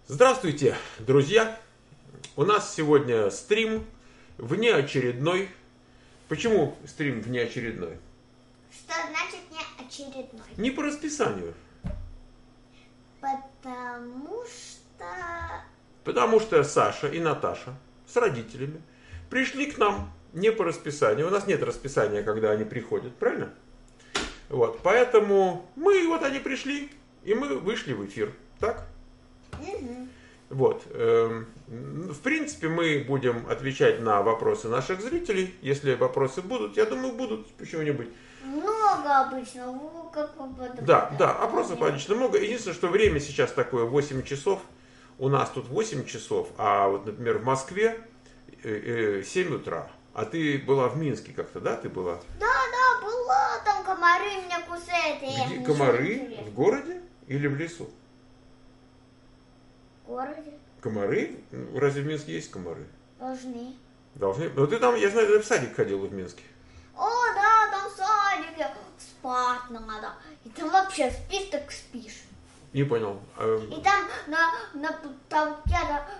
Здравствуйте, друзья! У нас сегодня стрим внеочередной. Почему стрим внеочередной? Что значит неочередной? Не по расписанию. Потому что Саша и Наташа с родителями пришли к нам не по расписанию. У нас нет расписания, когда они приходят, правильно? Вот, поэтому они пришли, и мы вышли в эфир, так? Угу. Вот. В принципе, мы будем отвечать на вопросы наших зрителей. Если вопросы будут, я думаю, будут почему-нибудь. Много обычно. Да, опросов обычно много. Единственное, что время сейчас такое 8 часов. У нас тут 8 часов, а вот, например, в Москве 7 утра. А ты была в Минске как-то, да? Ты была? Да, была. Там комары меня кусают. Где комары? В городе или в лесу? В городе. Комары? Разве в Минске есть комары? Должны. Должны. Но ты там, я знаю, ты в садик ходила в Минске. О, да, там в садике. Спать надо. И там вообще спишь, так спишь. Не понял. И там на потолке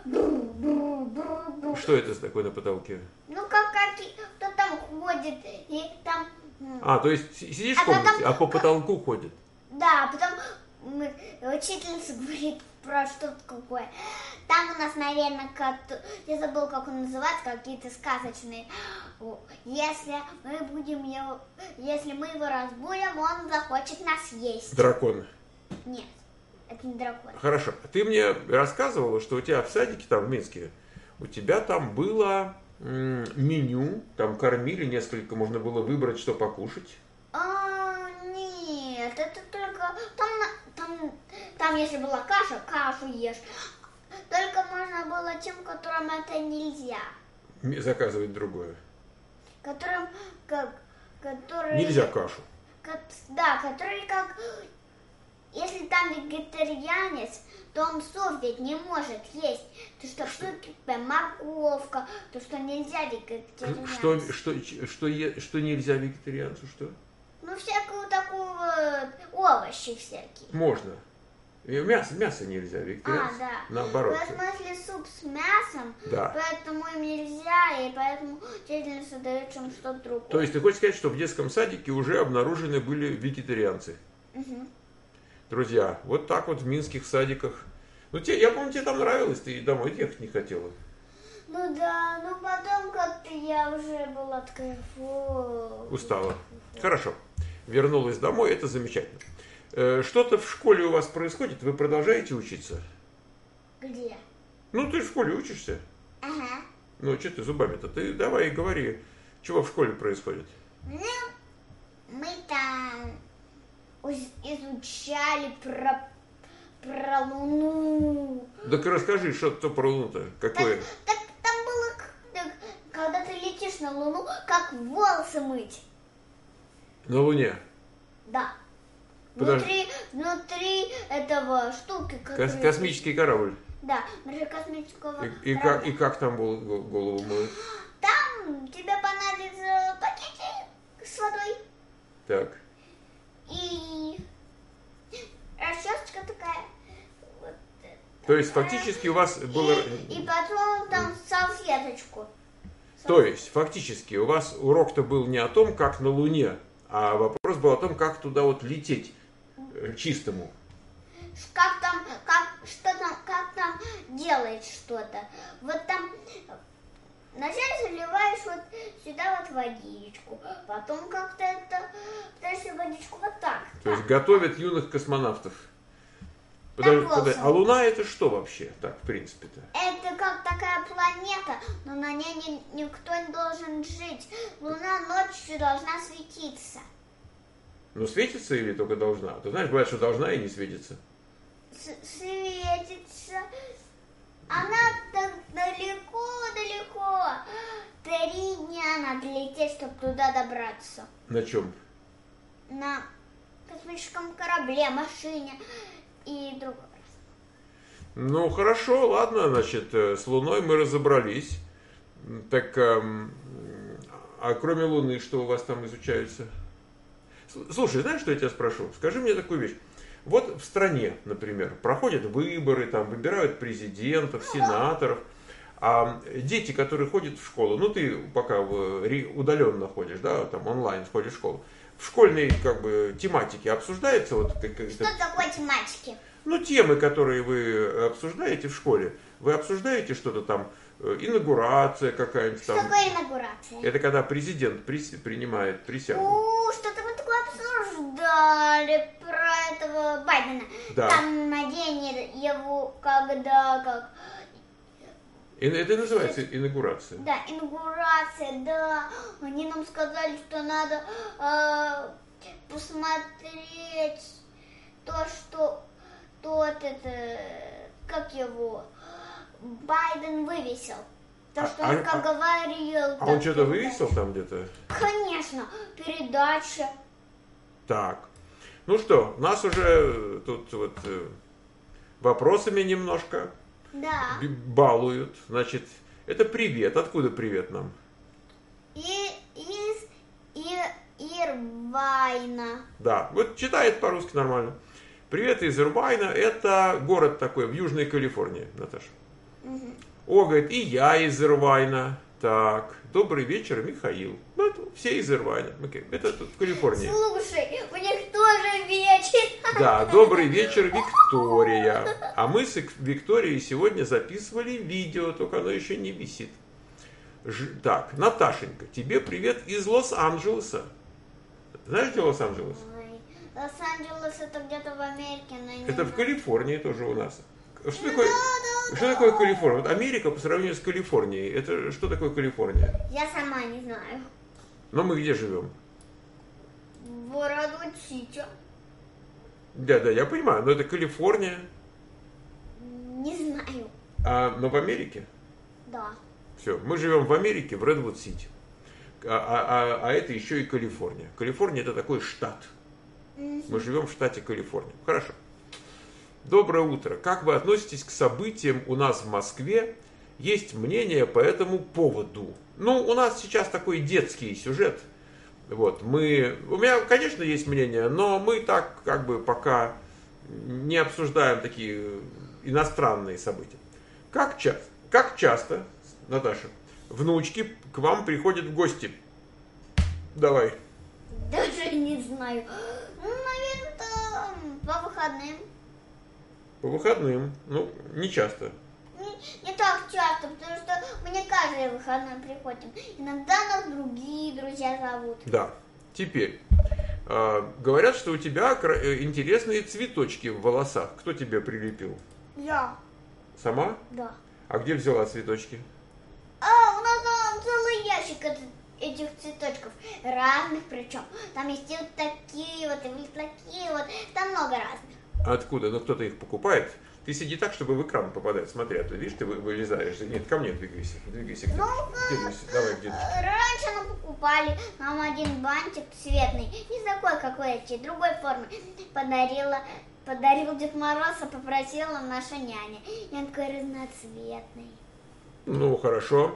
Что это такое на потолке? Ну, кто там ходит, и там... То есть сидишь в комнате, а по потолку ходит? Да, потом учительница говорит про что-то какое. Там у нас, наверное, я забыл, как он называется, какие-то сказочные. Если мы его разбудим, он захочет нас есть. Дракон. Нет, это не дракон. Хорошо. Ты мне рассказывала, что у тебя в садике там в Минске, у тебя там было меню, там кормили несколько, можно было выбрать, что покушать. Нет, это только... Там если была кашу ешь. Только можно было тем, которым это нельзя. Заказывать другое. Которые... Нельзя кашу. Которые как... Если там вегетарианец, то он суп ведь не может есть. То что морковка, то что нельзя вегетарианцу. Что нельзя вегетарианцу, что? Ну, всякую такую вот, овощи всякие. Можно. Мясо нельзя, вегетарианцу. Да. Наоборот. Поэтому если суп с мясом, да. Поэтому им нельзя, и поэтому учительница дает им что-то другое. То есть ты хочешь сказать, что в детском садике уже обнаружены были вегетарианцы? Угу. Друзья, вот так вот в минских садиках. Я помню, тебе там нравилось, ты домой ехать не хотела. Ну да, но потом как-то я уже была такая... Устала. Хорошо. Вернулась домой, это замечательно. Что-то в школе у вас происходит? Вы продолжаете учиться? Где? Ты в школе учишься. Ага. Что ты зубами-то? Ты давай говори, чего в школе происходит? Мы там изучали про Луну. Так расскажи, что про Луну-то, какое? Так там было, когда ты летишь на Луну, как волосы мыть. На Луне? Да. Подожди. Внутри этого штуки. Космический корабль. Да, внутри космического корабля. И как там голову моют? Там тебе понадобится пакетик с водой. Так. И расчесочка такая. Вот. То есть фактически у вас было... И потом там салфеточку. То есть фактически у вас урок-то был не о том, как на Луне, а вопрос был о том, как туда вот лететь чистому. Как там делать что-то. Вот там вначале заливаешь вот сюда вот водичку, потом как-то дальше водичку вот так. То есть готовят юных космонавтов. Подожди, а Луна это что вообще, так, в принципе-то? Это как такая планета, но на ней никто не должен жить. Луна ночью должна светиться. Светится или только должна? Ты знаешь, бывает, что должна и не светится. Светится. Она так далеко. 3 дня надо лететь, чтобы туда добраться. На чем? На космическом корабле, машине и другом. Хорошо, ладно, значит, с Луной мы разобрались. Так, а кроме Луны, что у вас там изучается? Слушай, знаешь, что я тебя спрошу? Скажи мне такую вещь. Вот в стране, например, проходят выборы, там выбирают президентов, сенаторов, а дети, которые ходят в школу, ну ты пока удаленно ходишь, да, там онлайн ходишь в школу, в школьной как бы тематике обсуждается вот Что такое тематики? ну, темы, которые вы обсуждаете в школе. Вы обсуждаете что-то там, инаугурация какая-нибудь Что там. такое инаугурация? Это когда президент принимает присягу. Что-то мы такое обсуждали про этого Байдена. Да. Там на день его, когда как... Это и называется инаугурация. Да, инаугурация, да. Они нам сказали, что надо посмотреть то, что тот это, как его, Байден вывесил. То, что он как говорил. А он что-то вывесил там где-то? Конечно, передача. Так. Ну что, нас уже тут вот вопросами немножко Да. балуют. Значит, это привет. Откуда привет нам? Из Ирвайна. Да, вот читает по-русски нормально. Привет из Ирвайна. Это город такой в Южной Калифорнии, Наташа. Угу. О, говорит, и я из Ирвайна. Так, добрый вечер, Михаил. Ну, это все из Ирвайна. Это тут в Калифорнии. Слушай, у них тоже вечер. Да, добрый вечер, Виктория. А мы с Викторией сегодня записывали видео, только оно еще не висит. Так, Наташенька, тебе привет из Лос-Анджелеса. Знаешь, где Лос-Анджелес? Лос-Анджелес это где-то в Америке, но не Это в знаю. Калифорнии тоже у нас. Что такое Калифорния? Вот Америка по сравнению с Калифорнией, это что такое Калифорния? Я сама не знаю. Но мы где живем? В Радучите. Да, я понимаю, но это Калифорния. Не знаю. Но в Америке? Да. Все, мы живем в Америке, в Редвуд-Сити. А это еще и Калифорния. Калифорния это такой штат. Мы живем в штате Калифорния. Хорошо. Доброе утро. Как вы относитесь к событиям у нас в Москве? Есть мнение по этому поводу. Ну, у нас сейчас такой детский сюжет. Вот, у меня, конечно, есть мнение, но мы так как бы пока не обсуждаем такие иностранные события. Как часто, Наташа, внучки к вам приходят в гости? Давай. Даже не знаю. Ну, наверное, по выходным. По выходным. Ну, не часто. Не так часто, потому что мы не каждый выходной приходим. Иногда нас другие друзья зовут. Да. Теперь. Говорят, что у тебя интересные цветочки в волосах. Кто тебе прилепил? Я. Сама? Да. А где взяла цветочки? У нас там целый ящик этих цветочков. Разных причем. Там есть и вот такие вот, и вот такие вот. Там много разных. Откуда? Ну, кто-то их покупает. Ты сиди так, чтобы в экран попадать. Смотри, а то, видишь, ты вылезаешь. Нет, ко мне двигайся. Двигайся. Давай где-то. Раньше нам покупали. Нам один бантик цветный. Не такой, как эти, другой формы. Подарил Дед Мороз, а попросила наша няня. И он такой разноцветный. Ну, хорошо.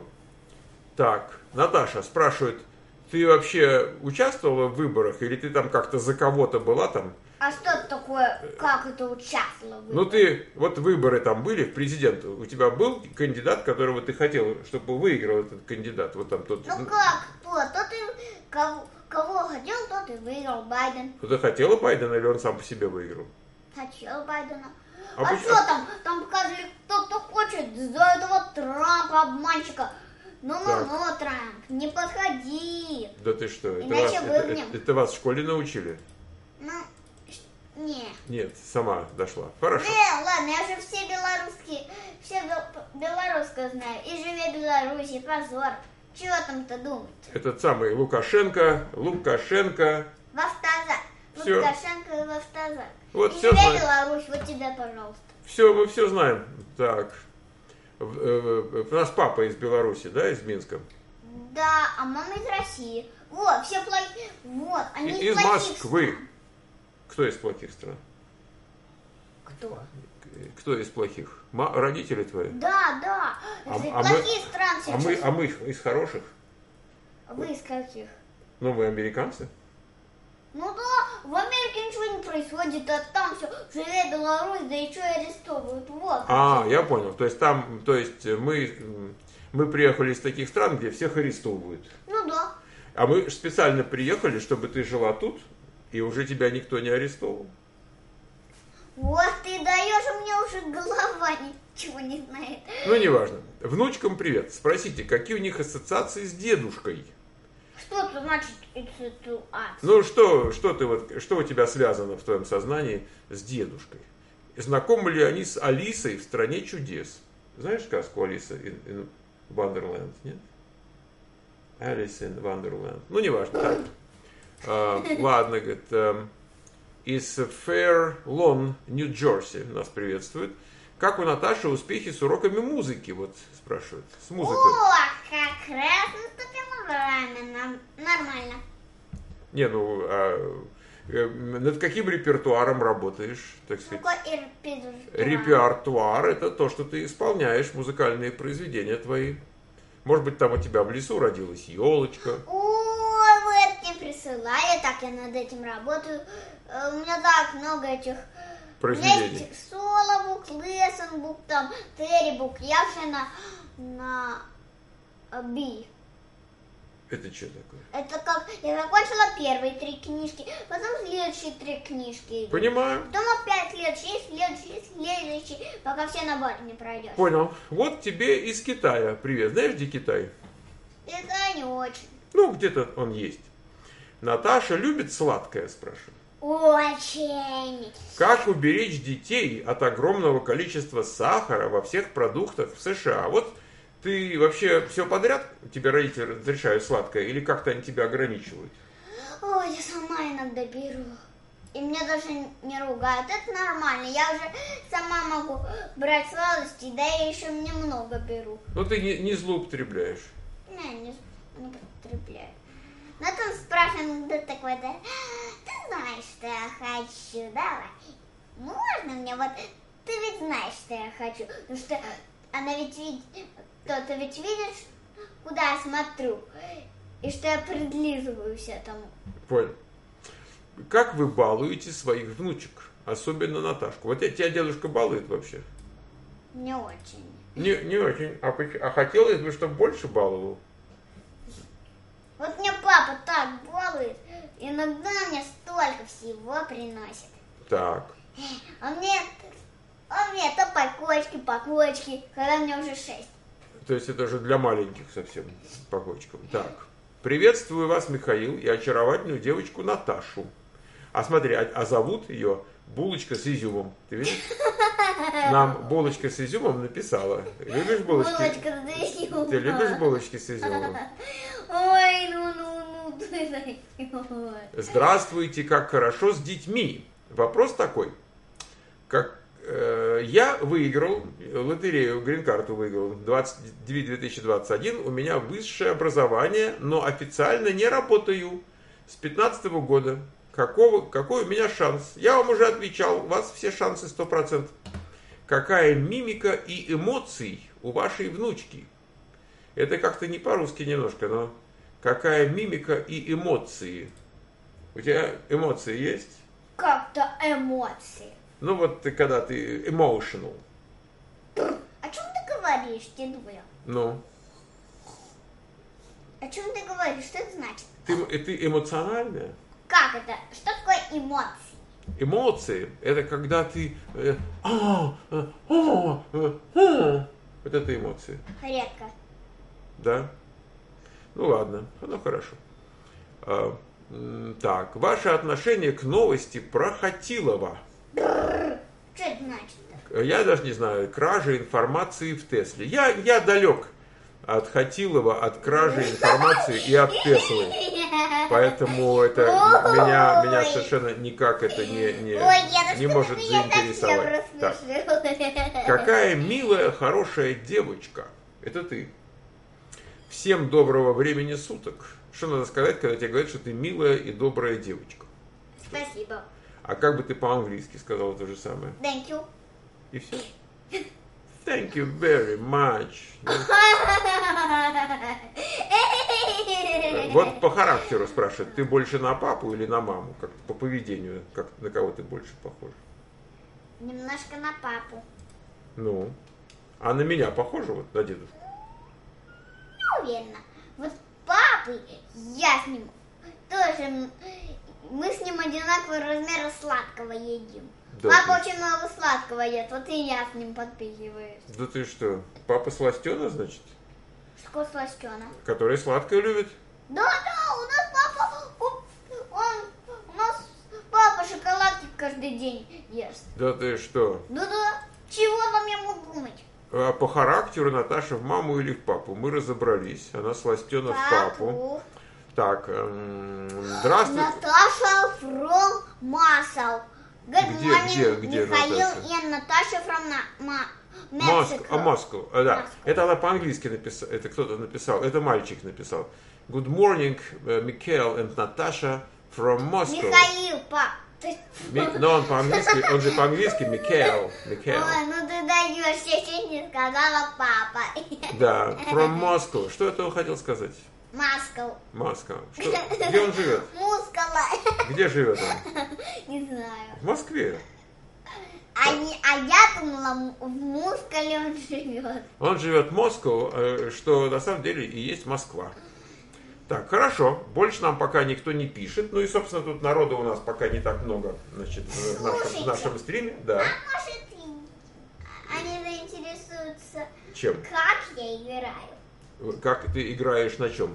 Так, Наташа спрашивает, ты вообще участвовала в выборах? Или ты там как-то за кого-то была там? А что это такое, как это участвовало? Ну ты, вот выборы там были в президент, у тебя был кандидат, которого ты хотел, чтобы выиграл этот кандидат? Вот там тот. Ну как, тот и кого хотел, тот и выиграл, Байден. Ты хотела Байдена или он сам по себе выиграл? Хотел Байдена. А А что там? Там показывали, кто хочет за этого Трампа, обманщика. Ну, Трамп, не подходи. Да ты что, Иначе это вас в школе научили? Ну, не. Нет, сама дошла. Хорошо. Ладно, я же все белорусское знаю. И живе в Беларуси, позор. Чего там-то думать? Этот самый Лукашенко. В автозак. Всё. Лукашенко и в автозак. Вот И всё живе знаю. Беларусь, вот тебе, пожалуйста. Все, мы все знаем. Так. У нас папа из Беларуси, да, из Минска? Да, а мама из России. Вот, все плохие. Вот, они Из плохих Москвы. стран. Кто из плохих стран? Кто? Кто из плохих? Родители твои? Да. Это А плохие страны сейчас. А мы из хороших? Вы из каких? Ну, мы американцы. Ну да, в Америке ничего не происходит, а там все, живет Беларусь, да еще и арестовывают. Вот. Я понял. То есть мы приехали из таких стран, где всех арестовывают. Ну да. А мы специально приехали, чтобы ты жила тут, и уже тебя никто не арестовал. Вот ты даешь, у меня уже голова ничего не знает. Ну, неважно. Внучкам привет. Спросите, какие у них ассоциации с дедушкой? Что это значит ассоциация? Ну, что у тебя связано в твоем сознании с дедушкой? Знакомы ли они с Алисой в «Стране чудес»? Знаешь сказку «Алиса in Wonderland», нет? Alice in Wonderland. Ну, неважно. Так. Ладно, говорит, из Fair Lawn, Нью-Джерси нас приветствует. Как у Наташи успехи с уроками музыки? Вот спрашивают. С музыкой. О, как раз наступило время. Нормально. Не, над каким репертуаром работаешь, так сказать? Какой Репертуар — это то, что ты исполняешь, музыкальные произведения твои. Может быть, там у тебя в лесу родилась елочка. Ой, вы это не присылали, так я над этим работаю. У меня так много этих Произведений. У меня есть соло-бук, лесен-бук, там, терри-бук. Я все на Би. Это что такое? Это как я закончила первые 3 книжки, потом следующие 3 книжки. Понимаю. Потом опять следующий, пока все наборы не пройдешь. Понял. Вот тебе из Китая привет. Знаешь, где Китай? Это не очень. Ну, где-то он есть. Наташа любит сладкое, спрашиваю. Очень. Как уберечь детей от огромного количества сахара во всех продуктах в США? Вот ты вообще все подряд, тебе родители разрешают сладкое, или как-то они тебя ограничивают? Ой, я сама иногда беру. И меня даже не ругают. Это нормально. Я уже сама могу брать сладости, да и еще немного беру. Ну ты не злоупотребляешь. Не потребляю. Но там спрашиваем, да такой, да, ты знаешь, что я хочу, давай. Можно мне вот, ты ведь знаешь, что я хочу. Потому что она ведь видит, кто-то ведь видит, куда я смотрю. И что я придлизываюсь этому. Понял. Как вы балуете своих внучек? Особенно Наташку. Вот тебя дедушка балует вообще? Не очень. Не очень. А хотелось бы, чтобы больше баловал? Вот мне папа так балует, иногда мне столько всего приносит. Так. А мне то по кочке, когда мне уже 6. То есть это же для маленьких совсем по кочкам. Так. Приветствую вас, Михаил, и очаровательную девочку Наташу. А смотри, зовут ее Булочка с изюмом. Ты видишь? Нам Булочка с изюмом написала. Любишь булочки? Булочка с изюмом. Ты любишь булочки с изюмом? Ой, ну, ты даешь. Здравствуйте, как хорошо с детьми. Вопрос такой. Я выиграл лотерею, грин-карту выиграл 2021. У меня высшее образование, но официально не работаю с 2015 года. Какой у меня шанс? Я вам уже отвечал, у вас все шансы 100%. Какая мимика и эмоции у вашей внучки? Это как-то не по-русски немножко, но какая мимика и эмоции? У тебя эмоции есть? Как-то эмоции. Ну вот когда ты emotional. О чем ты говоришь, дедуля? Ну? О чем ты говоришь? Что это значит? Ты эмоциональная? Как это? Что такое эмоции? Эмоции — это когда ты... Вот это эмоции. Редко. Да? Ну ладно, ну хорошо. Так, ваше отношение к новости про Хатилова. Что это значит? Я даже не знаю, кража информации в Тесле. Я далек от Хатилова, от кражи информации и от Теслы. Поэтому это меня совершенно никак это не может заинтересовать. Так. Какая милая, хорошая девочка. Это ты. Всем доброго времени суток. Что надо сказать, когда тебе говорят, что ты милая и добрая девочка? Спасибо. А как бы ты по-английски сказала то же самое? Thank you. И все? Thank you very much. Вот по характеру спрашивают, ты больше на папу или на маму? Как по поведению, как, на кого ты больше похож? Немножко на папу. Ну, а на меня похоже, вот, на дедушку? Не уверена. Вот папы, я с ним тоже, мы с ним одинакового размера сладкого едим. Да Папа ты- очень много сладкого ест, вот и я с ним подпихиваюсь. Да ты что, папа сластена, значит? Что сластена? Который сладкое любит? Да, у нас папа, у нас папа шоколадки каждый день ест. Да ты что? Да, чего там я могу думать? А по характеру Наташа в маму или в папу? Мы разобрались. Она сластена в папу. Так, здравствуй. Наташа from Muscle. Good Где, morning, где Михаил Наташа? и Наташа from Mexico. Москва, да. Москва. Это она по-английски написала, это кто-то написал, это мальчик написал. Good morning, Микаэл and Natasha from Moscow. Михаил, Но он по-английски, он же по-английски Микаэл. Ой, ну ты даешь, я чуть не сказала папа. Да, from Moscow. Что это он хотел сказать? Москва. Москва. Что? Где он живет? Мускула. Где живет он? Не знаю. В Москве. А я думала, в Мускуле он живет. Он живет в Москву, что на самом деле и есть Москва. Так, хорошо. Больше нам пока никто не пишет. Ну и, собственно, тут народу у нас пока не так много, значит, в нашем стриме. Да. А может, они заинтересуются, Чем? как я играю? Как ты играешь на чем?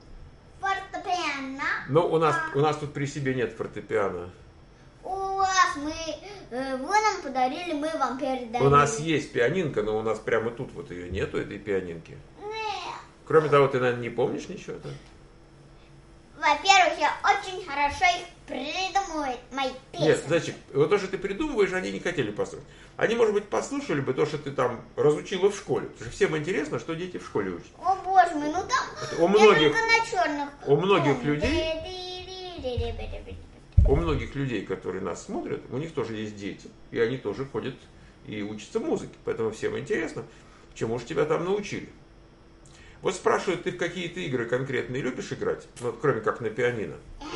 Фортепиано. Ну, у нас тут при себе нет фортепиано. У вас вы нам подарили, мы вам передали. У нас есть пианинка, но у нас прямо тут вот ее нету, этой пианинки. Нет. Кроме того, ты, наверное, не помнишь ничего, да? Во-первых, я очень хорошо их придумываю, мои песни. Нет, зайчик, вот то, что ты придумываешь, они не хотели послушать. Они, может быть, послушали бы то, что ты там разучила в школе. Потому что всем интересно, что дети в школе учат. О боже мой, ну там У многих, я только на черных. у многих людей, которые нас смотрят, у них тоже есть дети. И они тоже ходят и учатся музыке. Поэтому всем интересно, чему же тебя там научили. Вот спрашивают, ты в какие-то игры конкретные любишь играть? Вот, кроме как на пианино.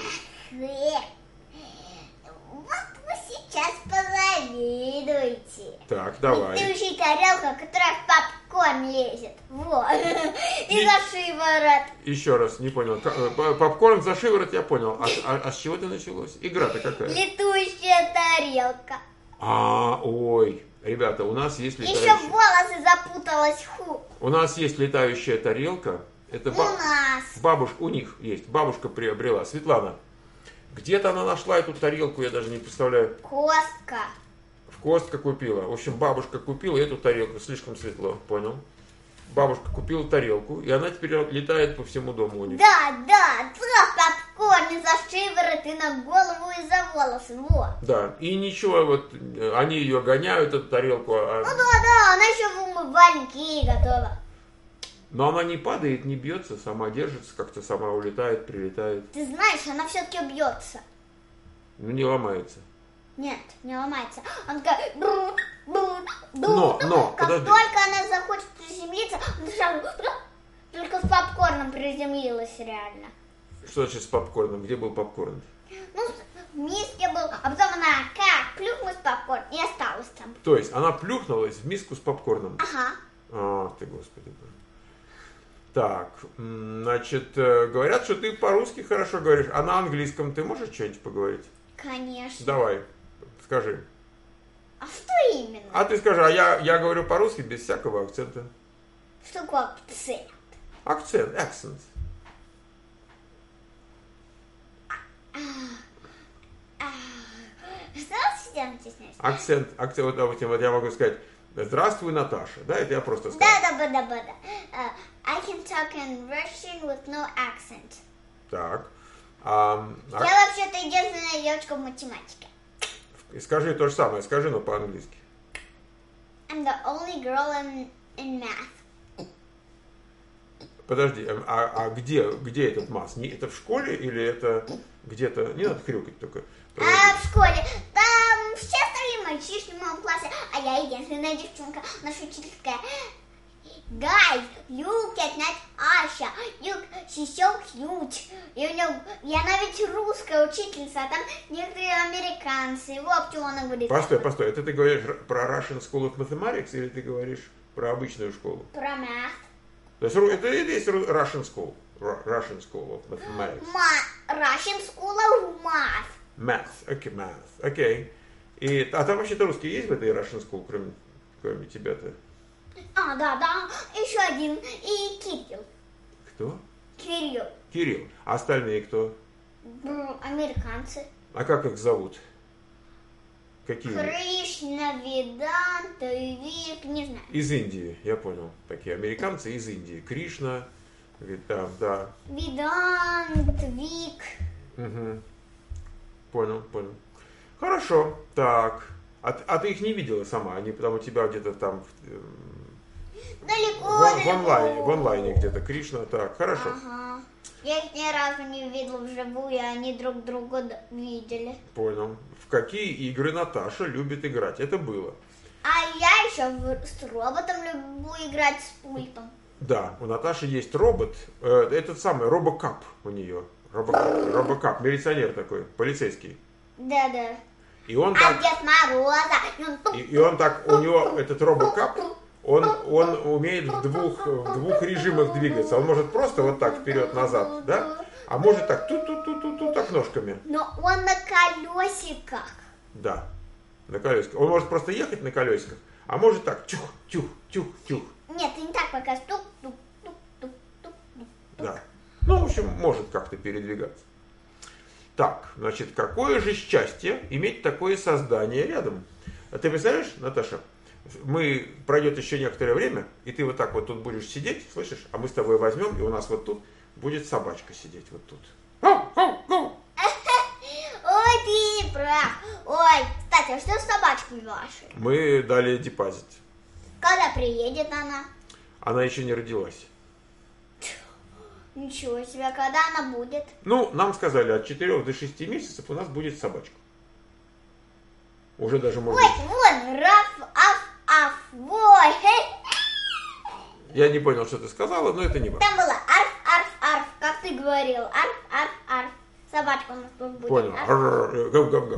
Вот вы сейчас позавидуете. Так, давай. Летающая тарелка, которая в попкорн лезет. Вот. И за шиворот. Еще раз, не понял. Попкорн за шиворот, я понял. А с чего это началось? Игра-то какая? Летающая тарелка. Ой, ребята, у нас есть Еще летающая... волосы запуталась. У нас есть летающая тарелка. Это У нас. бабушка, у них есть. Бабушка приобрела. Светлана, где-то она нашла эту тарелку, я даже не представляю. Костка. В Костка купила. В общем, бабушка купила эту тарелку. Слишком светло, понял? Бабушка купила тарелку, и она теперь летает по всему дому у них. Да, попкорн и за шиворот, и на голову, и за волосы. Вот. Да, и ничего, вот они ее гоняют, эту тарелку. Ну да, она еще в умывальнике и готова. Но она не падает, не бьется, сама держится, как-то сама улетает, прилетает. Ты знаешь, она все-таки бьется. Ну, не ломается. Нет, не ломается. Она такая... Но, Как подожди. только она захочет приземлиться, она сразу... Только с попкорном приземлилась реально. Что значит с попкорном? Где был попкорн? Ну, в миске был, а потом она как плюхнулась в попкорн и осталась там. То есть она плюхнулась в миску с попкорном. Ага. Ты, господи. Так, значит, говорят, что ты по-русски хорошо говоришь, а на английском ты можешь что-нибудь поговорить? Конечно. Давай, скажи. А что именно? А ты скажи, я говорю по-русски без всякого акцента. Что такое акцент? Акцент. Здравствуйте, я стесняюсь. Акцент, вот я могу сказать, здравствуй, Наташа, да, это я просто скажу. Да. I can talk in Russian with no accent. Так, Я вообще-то единственная девочка в математике. скажи то же самое, скажи, но по-английски. I'm the only girl in math. Подожди, где этот масс? Это в школе или это где-то? Не надо хрюкать только. В школе. Там все остальные мальчишки в моем классе, а я единственная девчонка, наша учительская. guys, look at Natasha, she's so cute. И она ведь русская учительница, а там некоторые американцы. Вот что она говорит. Постой, это ты говоришь про Russian School of Mathematics или ты говоришь про обычную школу? Про math. То есть это и есть Russian School of Mathematics. Russian School of Math. Math, окей. А там вообще-то русский есть в этой Russian School, кроме тебя-то? Да, еще один. И Кирилл. Кто? Кирилл. А остальные кто? Американцы. А как их зовут? Какие? Кришна, Веданта, Вик, не знаю. Из Индии, я понял. Такие американцы из Индии. Кришна, да. Ведант, Вик. Угу. Понял. Хорошо, так. А ты их не видела сама? Они там у тебя где-то там... Далеко. В онлайне где-то. Кришна, так, хорошо. Ага. Я их ни разу не видела вживую, они друг друга видели. Понял. В какие игры Наташа любит играть? Это было. А я еще с роботом люблю играть с пультом. Да, у Наташи есть робот. Этот самый Робокап у нее. Робокап, милиционер такой, полицейский. Да. И он так... Дед Мороза. И он так, у него этот Робокап, он умеет в двух режимах двигаться. Он может просто вот так вперед-назад, да? А может так, тут так ножками. Но он на колесиках. Да, на колесиках. Он может просто ехать на колесиках, а может так, чух. Нет, ты не так пока. Тук. Да. Ну, в общем, может как-то передвигаться. Так, значит, какое же счастье иметь такое создание рядом. А ты представляешь, Наташа, пройдет еще некоторое время, и ты вот так вот тут будешь сидеть, слышишь? А мы с тобой возьмем, и у нас вот тут будет собачка сидеть, вот тут. Ой, ты прав. Ой, кстати, а что с собачкой вашей? Мы дали депозит. Когда приедет она? Она еще не родилась. Ничего себе, когда она будет? Ну, нам сказали, от 4 до 6 месяцев у нас будет собачка. Уже даже можно... Ой, ой. Я не понял, что ты сказала, но это не важно. Там было арф, как ты говорил. Арф. Собачка у нас тут будет. Понял. Гав.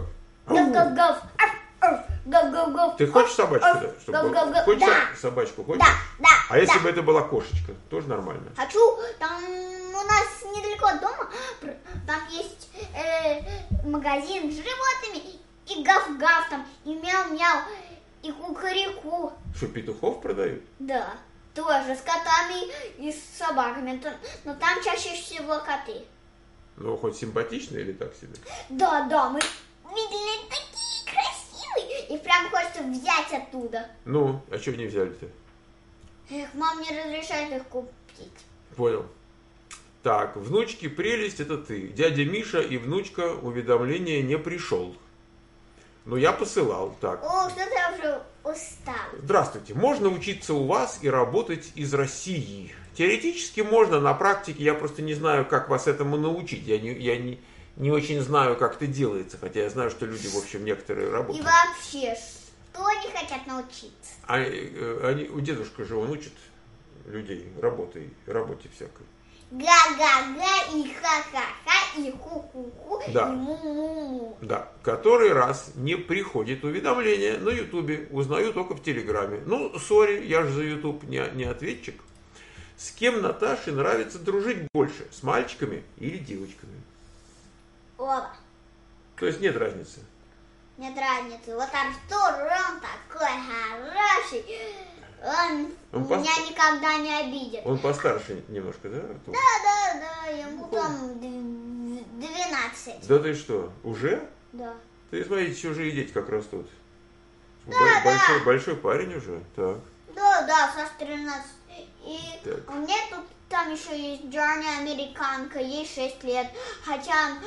Гав. Ты хочешь собачку? Гав. Хочешь Да. собачку? Хочешь? Да. А если бы это была кошечка? Тоже нормально. Хочу. Там у нас недалеко от дома. Там есть магазин с животными. И гав-гав там, и мяу-мяу, и кукареку. Что, петухов продают? Да, тоже с котами и с собаками. Но там чаще всего коты. Ну, хоть симпатичные или так себе? Да, мы видели такие красивые. И прям хочется взять оттуда. Ну, а что не взяли-то? Эх, мам не разрешает их купить. Понял. Так, внучки прелесть, это ты. Дядя Миша и внучка уведомления не пришел. Ну, я посылал, так. О, что ты уже устал. Здравствуйте. Можно учиться у вас и работать из России? Теоретически можно, на практике я просто не знаю, как вас этому научить. Я не очень знаю, как это делается, хотя я знаю, что люди, в общем, некоторые работают. И вообще, что они хотят научиться? У дедушка же он учит людей работе всякой. Га-га-га и ха-ха-ха и ху-ху-ху Да. и му-му-му. Да, который раз не приходит уведомление на Ютубе, узнаю только в Телеграме. Ну, сори, я же за Ютуб не ответчик. С кем Наташе нравится дружить больше, с мальчиками или девочками? Оба. То есть нет разницы? Нет разницы. Вот Артур, он такой хороший. Он меня никогда не обидит. Он постарше немножко, да, Артур? Да, ему там 12. Да ты что, уже? Да. Ты смотрите, чужие дети как растут. Да. Большой парень уже, так. Да, со 13. И Так. у меня тут там еще есть Джорни, американка, ей 6 лет. Хотя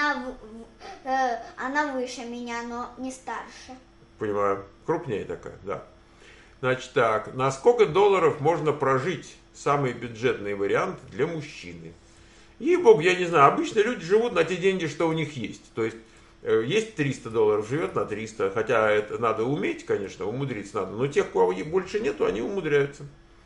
она выше меня, но не старше. Понимаю, крупнее такая, да. Значит так, на сколько долларов можно прожить? Самый бюджетный вариант для мужчины. Ей-богу, я не знаю, обычно люди живут на те деньги, что у них есть. То есть, есть 300 долларов, живет на 300. Хотя это надо уметь, конечно, умудриться надо. Но тех, у кого больше нету, они умудряются.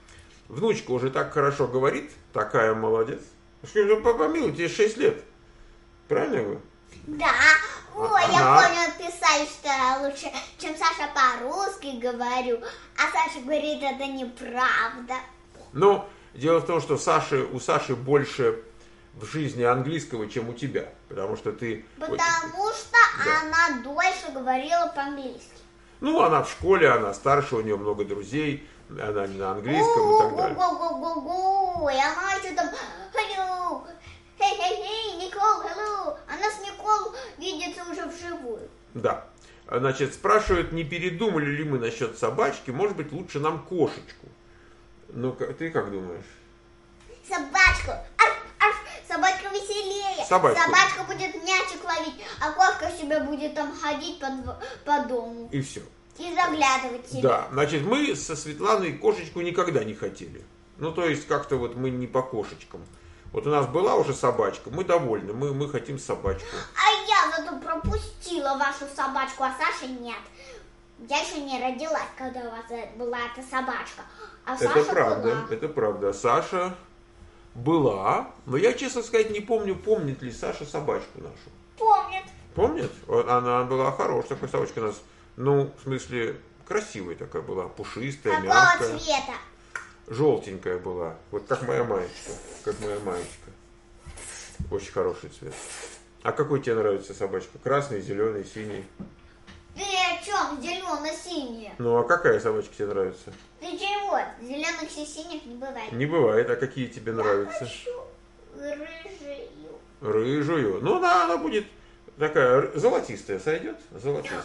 внучка уже так хорошо говорит, такая молодец. Скажи, помилуй, тебе 6 лет. Правильно я говорю? Да. Ой, я понял, писали, что я лучше, чем Саша по-русски говорю. А Саша говорит, это неправда. Но дело в том, что у Саши больше в жизни английского, чем у тебя. Потому что ты... Потому что Да. она дольше говорила по-английски. Ну, она в школе, она старше, у нее много друзей, она не на английском и так далее. Го-го-го-го-го. И она что там... Hello. Хей-хей-хей, Никол, hello. Она с Никол видится уже вживую. Да. Значит, спрашивают, не передумали ли мы насчет собачки, может быть, лучше нам кошечку. Ну, ты как думаешь? Собачку. Арф, арф. Собачка веселее. Собачку. Собачка будет мячик ловить, а кошка себе будет там ходить по дому. И все. И заглядывать себе. Да, значит, мы со Светланой кошечку никогда не хотели. Ну, то есть, как-то вот мы не по кошечкам. Вот у нас была уже собачка, мы довольны, мы хотим собачку. А я зато пропустила вашу собачку, а Саши нет. Я еще не родилась, когда у вас была эта собачка. А Это Саша правда, была. это правда. Саша была, но я, честно сказать, не помню, помнит ли Саша собачку нашу. Помнит. Помнит? Вот она была хорошая, такая собачка у нас. Ну, в смысле, красивая такая была, пушистая, Какого мягкая. цвета? Желтенькая была, вот как моя маечка, как моя маечка. Очень хороший цвет. А какой тебе нравится собачка? Красный, зеленый, синий? Ты о чем? Зелено-синие. Ну, а какая собачка тебе нравится? Ты чего? Зеленых и синих не бывает. Не бывает, а какие тебе нравятся? Хочу рыжую. Рыжую. Ну, она будет такая золотистая, сойдет? Золотистая.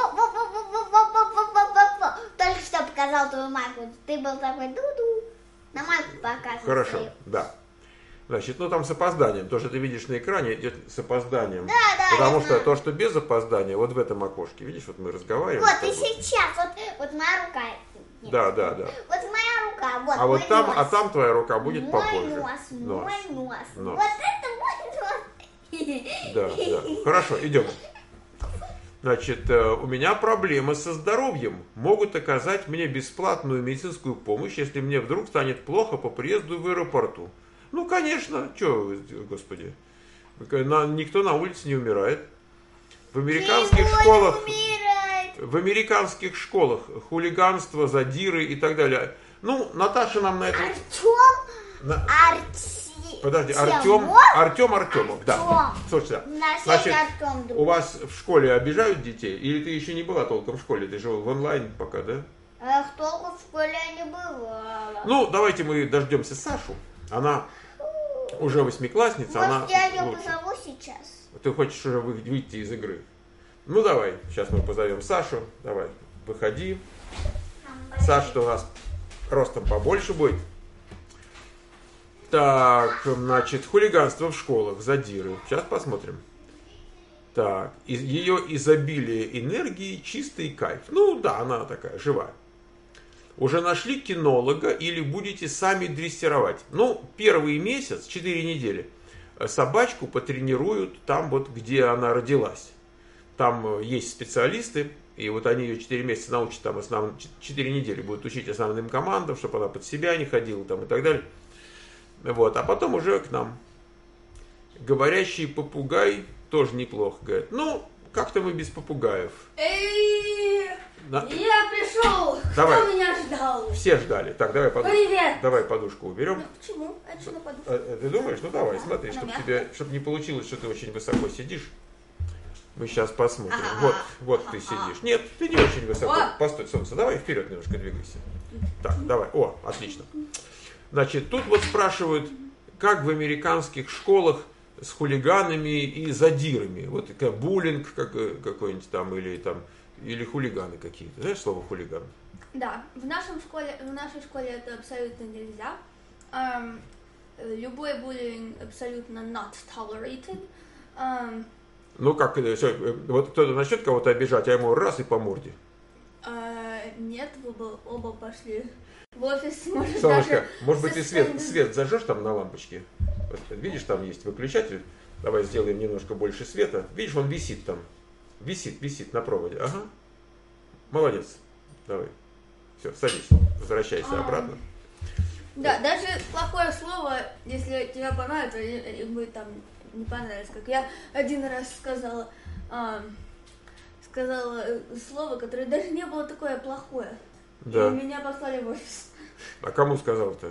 Во. Только что показал твою майку. Ты был такой ду-ду. На майку показывай. Хорошо, свою. да. Значит, ну там с опозданием. То, что ты видишь на экране, идет с опозданием. Да, да, Потому я что знаю. то, что без опоздания, вот в этом окошке. Видишь, вот мы разговариваем. Вот с и тобой. сейчас. Вот моя рука. Нет. Да. Вот моя рука. Вот А мой вот там, нос. а там твоя рука будет мой попозже. нос. Мой нос. Нос. Вот это мой нос. Да. Хорошо, идем. Значит, у меня проблемы со здоровьем. Могут оказать мне бесплатную медицинскую помощь, если мне вдруг станет плохо по приезду в аэропорту. Ну, конечно, что, господи, никто на улице не умирает. В американских школах хулиганство, задиры и так далее. Ну, Наташа нам на это... Подожди, Артемов, да. Слушайте, значит, у вас в школе обижают детей? Или ты еще не была толком в школе? Ты же в онлайн пока, да? Эх, толку в школе не бывало. Ну, давайте мы дождемся Сашу. Она уже 8-классница. Может, я ее лучше. позову сейчас? Ты хочешь уже выйти из игры? Ну, давай, сейчас мы позовем Сашу. Давай, выходи. Саша-то у нас ростом побольше будет. Так, значит, хулиганство в школах, задиры. Сейчас посмотрим. Так, ее изобилие энергии, чистый кайф. Ну да, она такая, живая. Уже нашли кинолога или будете сами дрессировать? Ну, первый месяц, 4 недели, собачку потренируют там вот, где она родилась. Там есть специалисты, и вот они ее 4 месяца научат, там 4 недели будут учить основным командам, чтобы она под себя не ходила там и так далее. Вот, а потом уже к нам. Говорящий попугай тоже неплохо, говорит. Ну, как-то мы без попугаев. Я пришел! Давай. Кто меня ждал? Все ждали. Так, давай подушку. Привет! Давай подушку уберем. Ну, почему? А что на подушку? Ты думаешь? Ну давай, смотри, Она чтобы мягкая. тебе, чтобы не получилось, что ты очень высоко сидишь. Мы сейчас посмотрим. Ага. Вот ты сидишь. Нет, ты не очень высоко. О! Постой, солнце. Давай вперед немножко двигайся. Так, давай. О, отлично. Значит, тут вот спрашивают, как в американских школах с хулиганами и задирами. Вот буллинг какой-нибудь там или хулиганы какие-то. Знаешь слово хулиган? Да, в нашей школе это абсолютно нельзя. Любой буллинг абсолютно not tolerated. Ну как, вот кто-то начнет кого-то обижать, а ему раз и по морде. Нет, вы бы оба пошли в офис, может Солнышко, даже... может быть, ты со- свет зажжешь там на лампочке? Вот, видишь, там есть выключатель. Давай сделаем немножко больше света. Видишь, он висит там. Висит на проводе. Ага. Молодец. Давай. Все, садись. Возвращайся обратно. Да, даже плохое слово, если тебе понравится, или бы там не понравилось, как я один раз сказала слово, которое даже не было такое плохое. Да. И меня послали в офис. А кому сказал-то?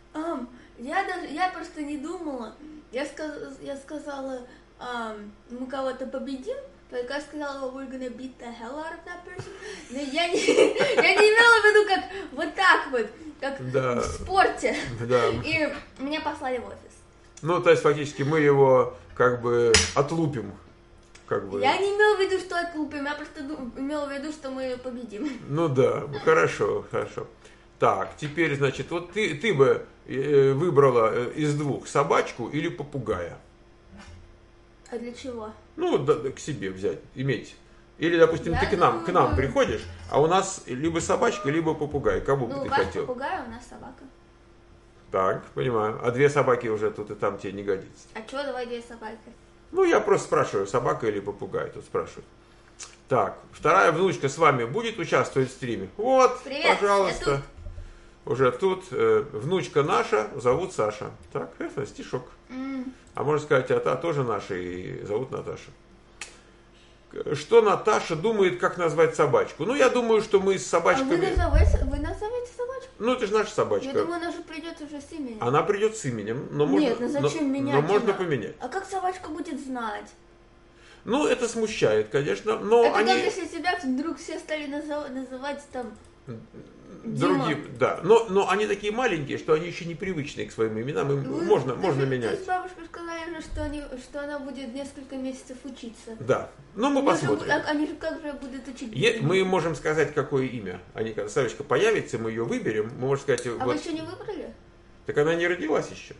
Я просто не думала. Я сказала, мы кого-то победим, только я сказала, we're gonna beat the hell out of that person. Но я не имела в виду, как вот так вот, как в спорте. Да. И меня послали в офис. Ну, то есть, фактически, мы его, как бы, отлупим. Как бы. Я не имела в виду, что отлупим, я просто имела в виду, что мы победим. Ну да, хорошо. Так, теперь, значит, вот ты бы выбрала из двух собачку или попугая? А для чего? Ну, да, к себе взять, иметь. Или, допустим, ты к нам приходишь, а у нас либо собачка, либо попугай. Кого бы ты хотел? Попугай, у нас собака. Так, понимаю. А две собаки уже тут и там тебе не годится. А чего давай две собаки? Ну, я просто спрашиваю, собака или попугай, тут спрашивают. Так, вторая внучка с вами будет участвовать в стриме? Вот, привет, пожалуйста. я тут. Уже тут внучка наша, зовут Саша. Так, это стишок. А можно сказать, а та тоже наша и зовут Наташа. Что Наташа думает, как назвать собачку? Ну, я думаю, что мы с собачками... А вы назовете собачку? Ну, это же наша собачка. Я думаю, она же придет уже с именем. Она придет с именем, но Нет, можно... ну зачем менять? Но можно поменять. А как собачка будет знать? Ну, это смущает, конечно, но это они... как если тебя вдруг все стали называть там... Другие, Дима. да, но они такие маленькие, что они еще непривычные к своим именам, им можно менять. Ты с бабушкой сказали же, что она будет несколько месяцев учиться. Да, но мы посмотрим. Они же как же будут учить? Мы можем сказать, какое имя. Когда Савочка появится, мы ее выберем, мы можем сказать... А вот, вы еще не выбрали? Так она не родилась еще.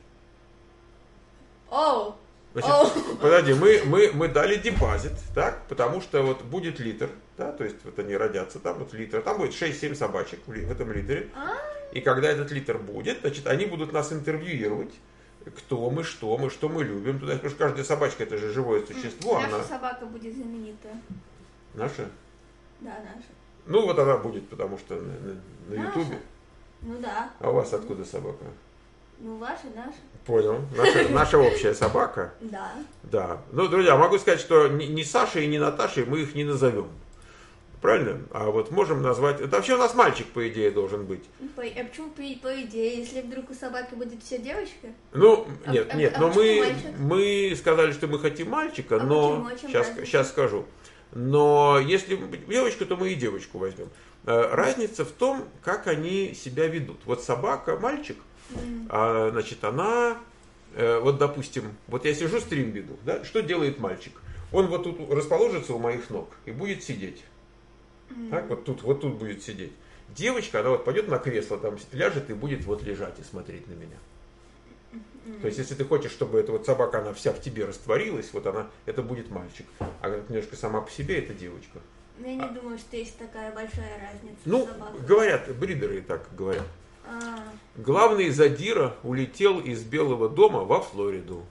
Оу! Значит, подожди, мы дали депозит, так, потому что вот будет литр, да, то есть вот они родятся, там вот литр, там будет 6-7 собачек в этом литере. И когда этот литр будет, значит, они будут нас интервьюировать, кто мы, что мы любим туда, потому что каждая собачка это же живое существо. Наша собака будет знаменитая. Наша? Да, наша. Ну вот она будет, потому что на Ютубе. Ну да. А у вас откуда собака? Ну ваша, наша. Понял. Наша общая собака. Да. Да. Ну, друзья, могу сказать, что ни Сашей, ни Наташей мы их не назовем. Правильно? А вот можем назвать... Это вообще у нас мальчик, по идее, должен быть. А почему по идее? Если вдруг у собаки будет вся девочка? Ну, нет, но почему мы сказали, что мы хотим мальчика, но... Сейчас скажу. Но если девочка, то мы и девочку возьмем. Разница в том, как они себя ведут. Вот собака, мальчик, значит, она, вот допустим, вот я сижу стрим веду, да, что делает мальчик? Он вот тут расположится у моих ног и будет сидеть. Так, вот тут будет сидеть. Девочка, она вот пойдет на кресло, там ляжет и будет вот лежать и смотреть на меня. То есть, если ты хочешь, чтобы эта вот собака, она вся в тебе растворилась, вот она, это будет мальчик. А немножко сама по себе, это девочка. Я не думаю, что есть такая большая разница. Ну, говорят, бридеры так говорят. Главный задира улетел из Белого дома во Флориду.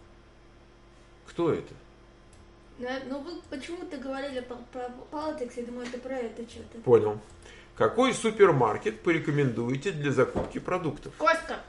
Кто это? Ну вы почему-то говорили про политикс, я думаю, это про это что-то. Понял. Какой супермаркет порекомендуете для закупки продуктов? Коска,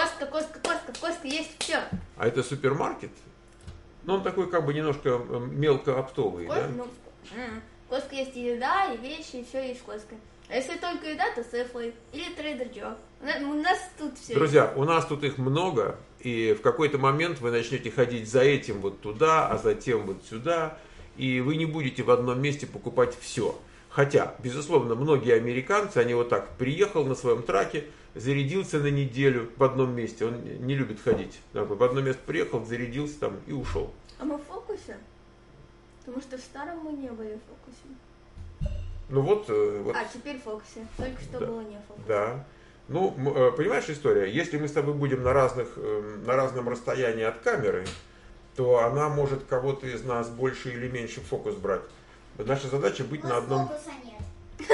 есть все. А это супермаркет? Ну, он такой как бы немножко мелко оптовый, да? Коска есть и еда, и вещи, и все есть Коска. А если только еда, то Safeway или Trader Joe. У нас тут все. Друзья, у нас тут их много, и в какой-то момент вы начнете ходить за этим вот туда, а затем вот сюда, и вы не будете в одном месте покупать все. Хотя, безусловно, многие американцы, они вот так, приехал на своем траке, зарядился на неделю в одном месте, он не любит ходить. В одно место приехал, зарядился там и ушел. А мы в фокусе? Потому что в старом мы не были в фокусе. Ну вот. А теперь в фокусе. Только что было не в фокусе. Да. Ну, понимаешь история? Если мы с тобой будем на разном расстоянии от камеры, то она может кого-то из нас больше или меньше в фокус брать. Наша задача быть на одном... Фокуса нет.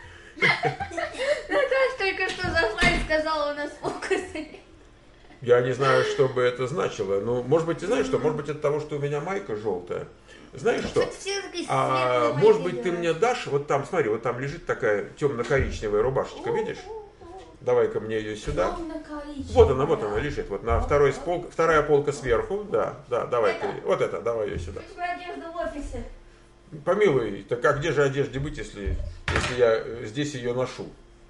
Наташа только что зашла и сказала, у нас фокуса нет. Я не знаю, что бы это значило. Ну, может быть, ты знаешь что? Может быть, от того, что у меня майка желтая. Знаешь что? Может быть, ты мне дашь, вот там, смотри, вот там лежит такая темно-коричневая рубашечка, видишь? Давай-ка мне ее сюда. Темно-коричневая. Вот она лежит. Вот на вторая полка сверху. Да, давай-ка. Вот это, давай ее сюда. У тебя одежда в офисе. Помилуй, так а где же одежде быть, если я здесь ее ношу?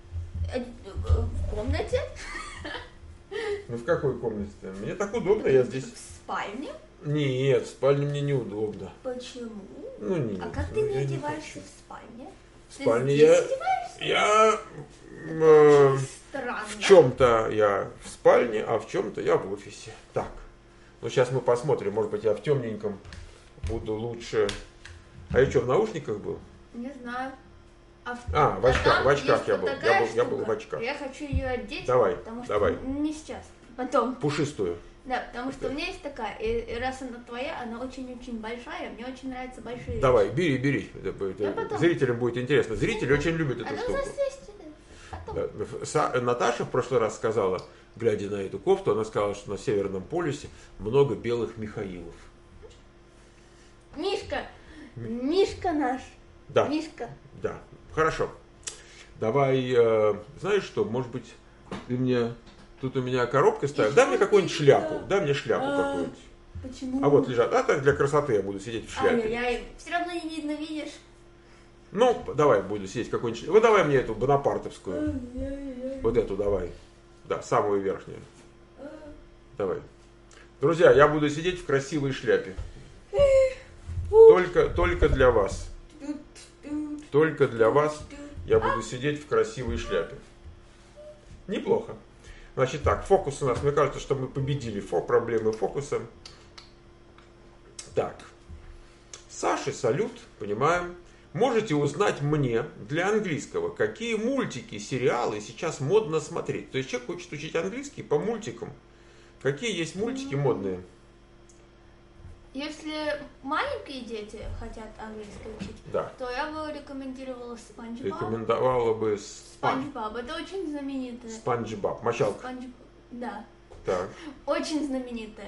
В комнате? Ну в какой комнате-то? Мне так удобно, я здесь. В спальне? Нет, в спальне мне неудобно. Почему? Ну нет. А как ты ну, не я одеваешься хочу. в спальне? В спальне Ты я. здесь одеваешься? Я. Странно. В чем-то я в спальне, а в чем-то я в офисе. Так. Ну сейчас мы посмотрим, может быть, я в темненьком буду лучше. А я что, в наушниках был? Не знаю. В очках, там в очках есть я вот был. такая Я был в штука. очках. Я хочу ее одеть, Давай, потому что давай. не сейчас. Потом. Пушистую. Да, потому что у меня есть такая, и раз она твоя, она очень-очень большая, мне очень нравятся большие Давай, вещи. бери. Я потом. Зрителям будет интересно. Зрители очень любят эту Она штуку. засесть. Потом. Наташа в прошлый раз сказала, глядя на эту кофту, она сказала, что на Северном полюсе много белых Михаилов. Мишка наш. Да. Мишка. Да, хорошо. Давай, знаешь что, может быть, ты мне... Тут у меня коробка стоит. Дай мне какую-нибудь шляпу. Дай мне шляпу какую-нибудь. Почему? А вот лежат. А так для красоты я буду сидеть в шляпе. Ай-яй-яй, все равно не видно, видишь? Ну, давай буду сидеть в какой-нибудь шляпе. Вот давай мне эту бонапартовскую. Ай-яй-яй. Вот эту давай. Да, самую верхнюю. Давай. Друзья, я буду сидеть в красивой шляпе. Только для вас. Только для вас я буду сидеть в красивой шляпе. Неплохо. Значит так, фокус у нас, мне кажется, что мы победили проблемы фокуса. Так. Саше салют, понимаем. Можете узнать мне для английского, какие мультики, сериалы сейчас модно смотреть. То есть человек хочет учить английский по мультикам. Какие есть мультики модные? Если маленькие дети хотят английский учить, Да. то я бы рекомендовала Спанч Боб. Рекомендовала бы Спанч Боб, это очень знаменитое. Спанч Боб. Мочалка. Да, Так. очень знаменитое.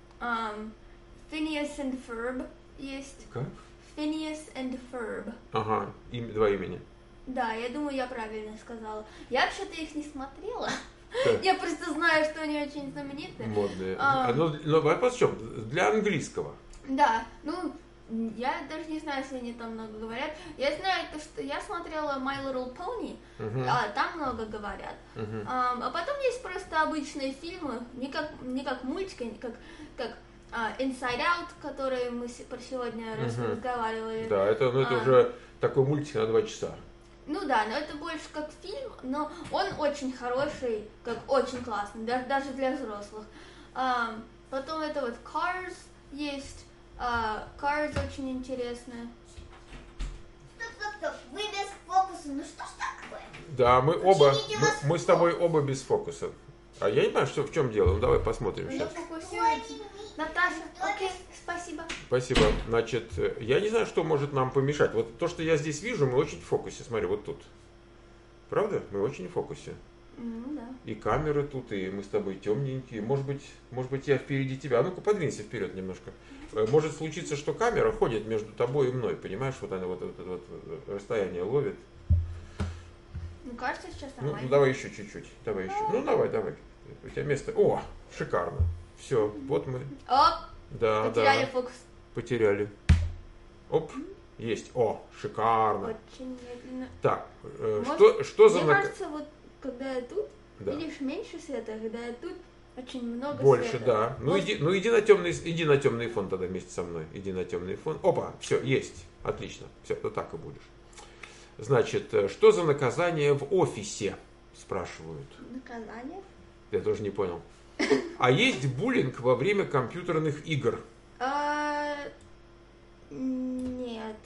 Phineas and Ferb есть. Как? Phineas and Ferb. Ага, два имени. Да, я думаю, я правильно сказала. Я вообще-то их не смотрела. Так. Я просто знаю, что они очень знаменитые. Модные. Но вопрос в чем? Для английского. Да, ну, я даже не знаю, если они там много говорят. Я знаю, что я смотрела My Little Pony, там много говорят. А потом есть просто обычные фильмы, не как мультики, как Inside Out, который мы про сегодня разговаривали. Да, это уже такой мультик на 2 часа. Ну да, но это больше как фильм, но он очень хороший, как очень классный, даже для взрослых. Потом это вот Cars есть, Cars очень интересная. Стоп. Вы без фокуса. Ну что ж такое? Да, мы Учините вас мы с тобой оба без фокуса. А я не знаю, в чем дело. Ну давай посмотрим сейчас. Наташа, окей, спасибо. Спасибо. Значит, я не знаю, что может нам помешать. Вот то, что я здесь вижу, мы очень в фокусе. Смотри, вот тут. Правда? Мы очень в фокусе. Да. И камеры тут, и мы с тобой темненькие. Может быть, я впереди тебя. А ну-ка, подвинься вперед немножко. Может случиться, что камера ходит между тобой и мной. Понимаешь, вот она вот это расстояние ловит. Ну, кажется, сейчас нормально. Ну, давай еще чуть-чуть. Давай еще. Ну, давай. У тебя место. О, шикарно. Все, вот мы. Оп, Да, потеряли фокус. Потеряли. Оп, есть. О, шикарно. Очень медленно. Так, Может, что за... Мне кажется, вот когда я тут, Да. видишь, меньше света, а когда я тут, очень много Больше, света. да. Ну, иди на темный фон тогда вместе со мной. Иди на темный фон. Опа, все, есть. Отлично. Все, ты так и будешь. Значит, что за наказание в офисе? Спрашивают. Наказание? Я тоже не понял. А есть буллинг во время компьютерных игр? Нет.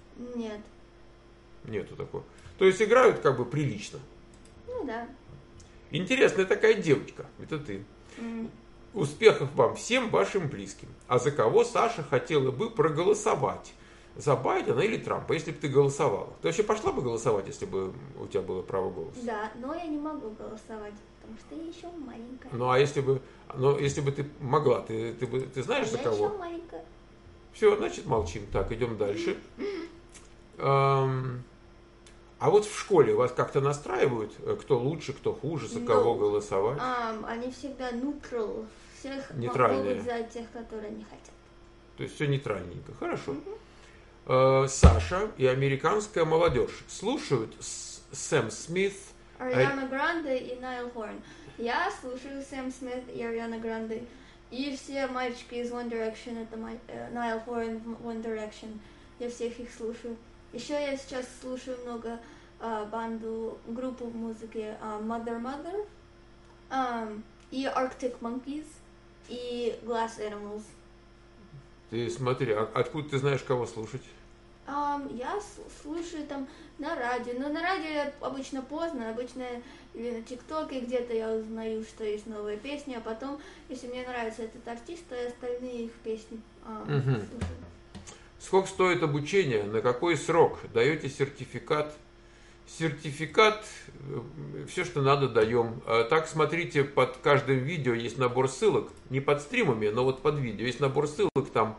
Нету такого. То есть играют как бы прилично. Ну да. Интересная такая девочка. Это ты. Успехов вам всем вашим близким. А за кого Саша хотела бы проголосовать? За Байдена или Трампа, если бы ты голосовала? Ты вообще пошла бы голосовать, если бы у тебя было право голоса? Да, но я не могу голосовать, потому что я еще маленькая. Ну а если бы ты могла, ты знаешь, за Я кого? еще маленькая. Все, значит молчим. Так, идем дальше. А А вот в школе вас как-то настраивают, кто лучше, кто хуже, за кого No. голосовать? Они всегда neutral. Всех Нейтральные. могут за тех, которые не хотят. То есть все нейтральненько. Хорошо. Саша и американская молодежь слушают Сэм Смит. Ариана Гранде и Найл Хорн. Я слушаю Сэм Смит и Ариана Гранде. И все мальчики из One Direction, это Найл Хорн, One Direction. Я всех их слушаю. Еще я сейчас слушаю много группу в музыке Mother Mother и Arctic Monkeys и Glass Animals. Ты смотри, откуда ты знаешь, кого слушать? Я слушаю там на радио, но на радио обычно поздно, обычно или на ТикТоке где-то я узнаю, что есть новая песня, а потом, если мне нравится этот артист, то и остальные их песни слушаю. Сколько стоит обучение? На какой срок? Даете сертификат? Сертификат, все, что надо, даем. Так, смотрите, под каждым видео есть набор ссылок. Не под стримами, но вот под видео. Есть набор ссылок там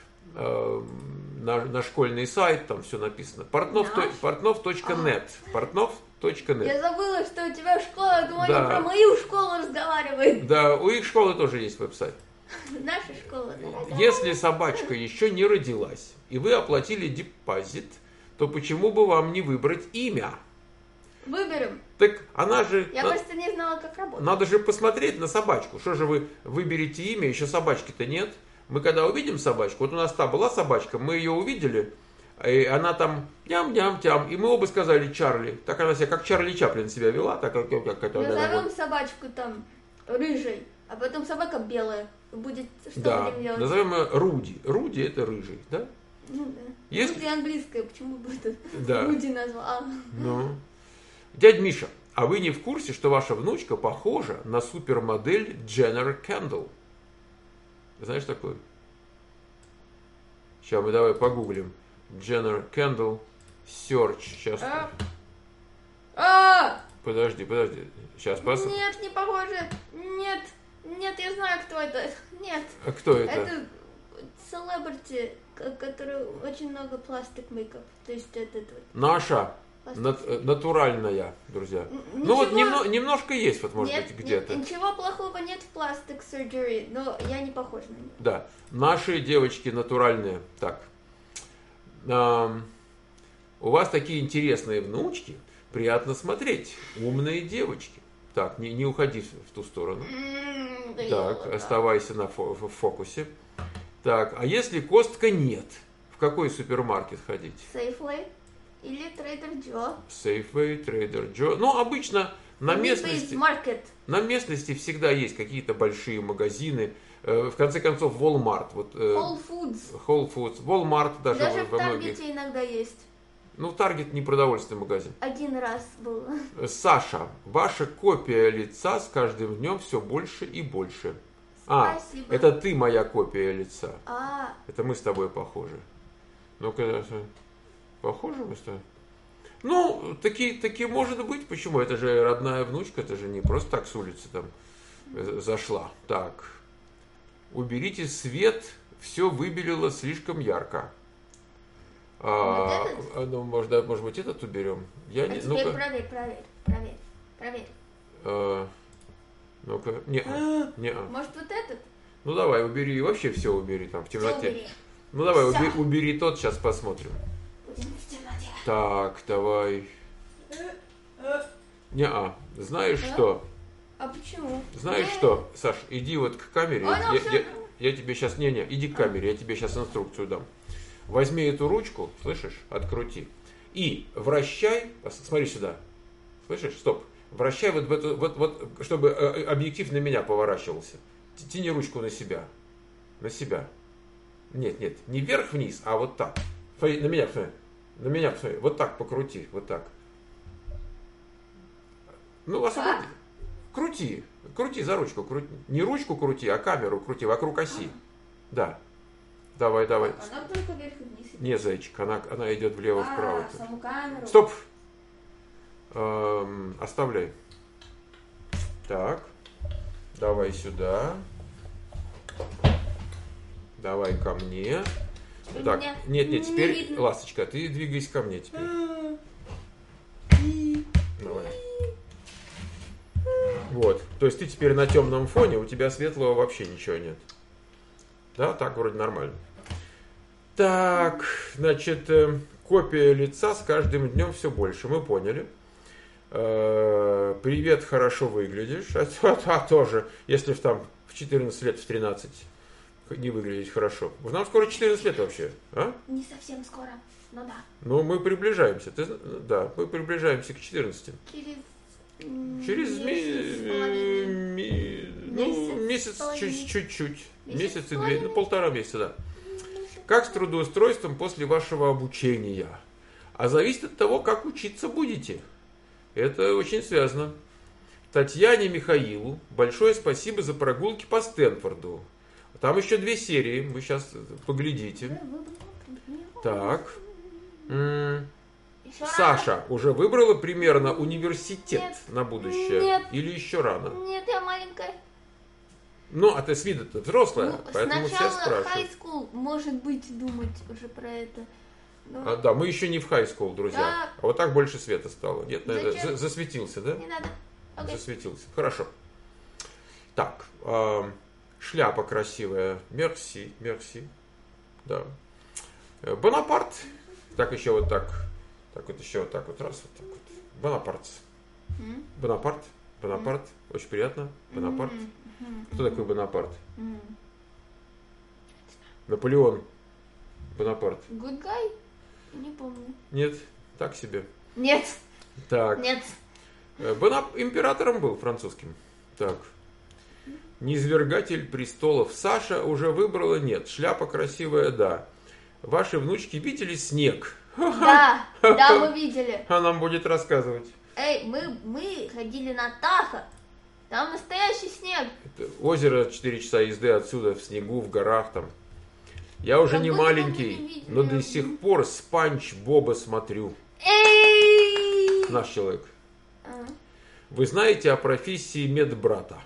на школьный сайт, там все написано. Portnov.net. Portnov.net. Я забыла, что у тебя школа, думаю, Да. про мою школу разговаривает. Да, у их школы тоже есть веб-сайт. Наша школа. Да. Если собачка еще не родилась, и вы оплатили депозит, то почему бы вам не выбрать имя? Выберем. Так она же... Я просто не знала, как работать. Надо же посмотреть на собачку. Что же вы выберете имя, еще собачки-то нет. Мы когда увидим собачку, вот у нас та была собачка, мы ее увидели, и она там ням-ням-тям, и мы оба сказали Чарли. Так она себя, как Чарли Чаплин себя вела, так как это... Назовем собачку там рыжей, а потом собака белая. Будет, что Да, будем делать? назовем ее Руди. Руди это рыжий, да? Ну да. Если- Руди английское, почему бы это Да. Руди назвал? Ну. Дядь Миша, а вы не в курсе, что ваша внучка похожа на супермодель Jenner Kendall? Знаешь такую? Сейчас мы давай погуглим. Jenner Kendall Search. Сейчас. Подожди. Сейчас посмотрим. Нет, не похоже. Нет, я знаю, кто это. Нет. А кто это? Это селебрити, который очень много пластик мейкап. То есть это Наша. пластик. Натуральная, друзья. Ничего- Ну вот немножко есть, вот может Нет, быть, где-то. ничего плохого нет в пластик surgery, но я не похожа на нее. Да, наши девочки натуральные. Так, у вас такие интересные внучки, приятно смотреть, умные девочки. Так, не уходи в ту сторону. Так, оставайся в фокусе. Так, а если костка нет, в какой супермаркет ходить? Safeway или Trader Joe. Safeway, Trader Joe. Ну, обычно на местности... Market. На местности всегда есть какие-то большие магазины. В конце концов, Walmart. Вот, Whole Foods. Whole Foods. Walmart даже, Даже в во многих. Таргете иногда есть. Ну, Target не продовольственный магазин. Один раз было. Саша, ваша копия лица с каждым днем все больше и больше. Спасибо. Это ты моя копия лица. А, Это мы с тобой похожи. Ну-ка, похожи мы с тобой? Ну, таки может быть. Почему? Это же родная внучка, это же не просто так с улицы там зашла. Так, уберите свет, все выбелило слишком ярко. Вот этот? Ну, может быть, этот уберем? а теперь проверь. Ну-ка, не. Может вот этот? Ну давай, убери, вообще все убери там в Всё темноте. убери. Ну давай, Всё. убери тот, сейчас посмотрим. Будем в темноте. Так, давай. Знаешь что? А почему? Знаешь что, Саш, иди вот к камере. А, ну, всё. Я тебе сейчас, иди к камере, я тебе сейчас инструкцию дам. Возьми эту ручку, слышишь, открути. И вращай, смотри сюда. Слышишь, стоп. Вращай вот в эту, вот, чтобы объектив на меня поворачивался. Тяни ручку на себя. На себя. Нет, не вверх-вниз, а вот так. Смотри, на меня посмотри. На меня посмотри. Вот так покрути, вот так. Ну, освободи. Крути за ручку. Не ручку крути, а камеру крути вокруг оси. Да. Давай. Она только вверх и вниз. Не, зайчик, она идет влево-вправо. Саму камеру. Стоп! Оставляй. Так. Давай сюда. Давай ко мне. Что Так, меня нет, не теперь, видно? ласточка, ты двигайся ко мне теперь. Вот. То есть ты теперь на темном фоне, у тебя светлого вообще ничего нет. Да, так вроде нормально. Так, значит, копия лица с каждым днем все больше, мы поняли. Привет, хорошо выглядишь. А тоже, если там в 14 лет, в 13 не выглядеть хорошо. Нам скоро 14 лет вообще, а? Не совсем скоро, но да. Ну, мы приближаемся, да, мы приближаемся к 14. Через месяц чуть-чуть. Месяц и две, полтора месяца, да. Как с трудоустройством после вашего обучения? А зависит от того, как учиться будете. Это очень связано. Татьяне Михаилу большое спасибо за прогулки по Стэнфорду. Там еще 2 серии, вы сейчас поглядите. Так. Саша уже выбрала примерно университет на будущее? Нет. Или еще рано? Нет, я маленькая. Ну, а ты с виду-то взрослая, поэтому все Сначала спрашивают. high school, может быть, думать уже про это. Но... Да, мы еще не в high school, друзья. Да. А вот так больше света стало. Нет, Зачем? засветился, да? Не надо. Окей. Засветился. Хорошо. Так, шляпа красивая. Мерси, мерси. Да. Бонапарт. Так еще вот так. Так вот еще вот так вот. Раз, вот так вот. Бонапарт. Бонапарт. Бонапарт. Очень приятно. Бонапарт. Кто такой Бонапарт? Наполеон. Бонапарт. Good guy? Не помню. Нет, так себе. Нет. Так. Нет. Императором был французским. Так. Низвергатель престолов. Саша уже выбрала? Нет. Шляпа красивая? Да. Ваши внучки видели снег? Да, да, мы видели. А нам будет рассказывать. Эй, мы ходили на Тахо. Там настоящий снег. Это озеро 4 часа езды отсюда, в снегу, в горах там. Я уже Как не будто бы мы не маленький, видели. но до сих пор Спанч Боба смотрю. Эй! Наш человек. А. Вы знаете о профессии медбрата?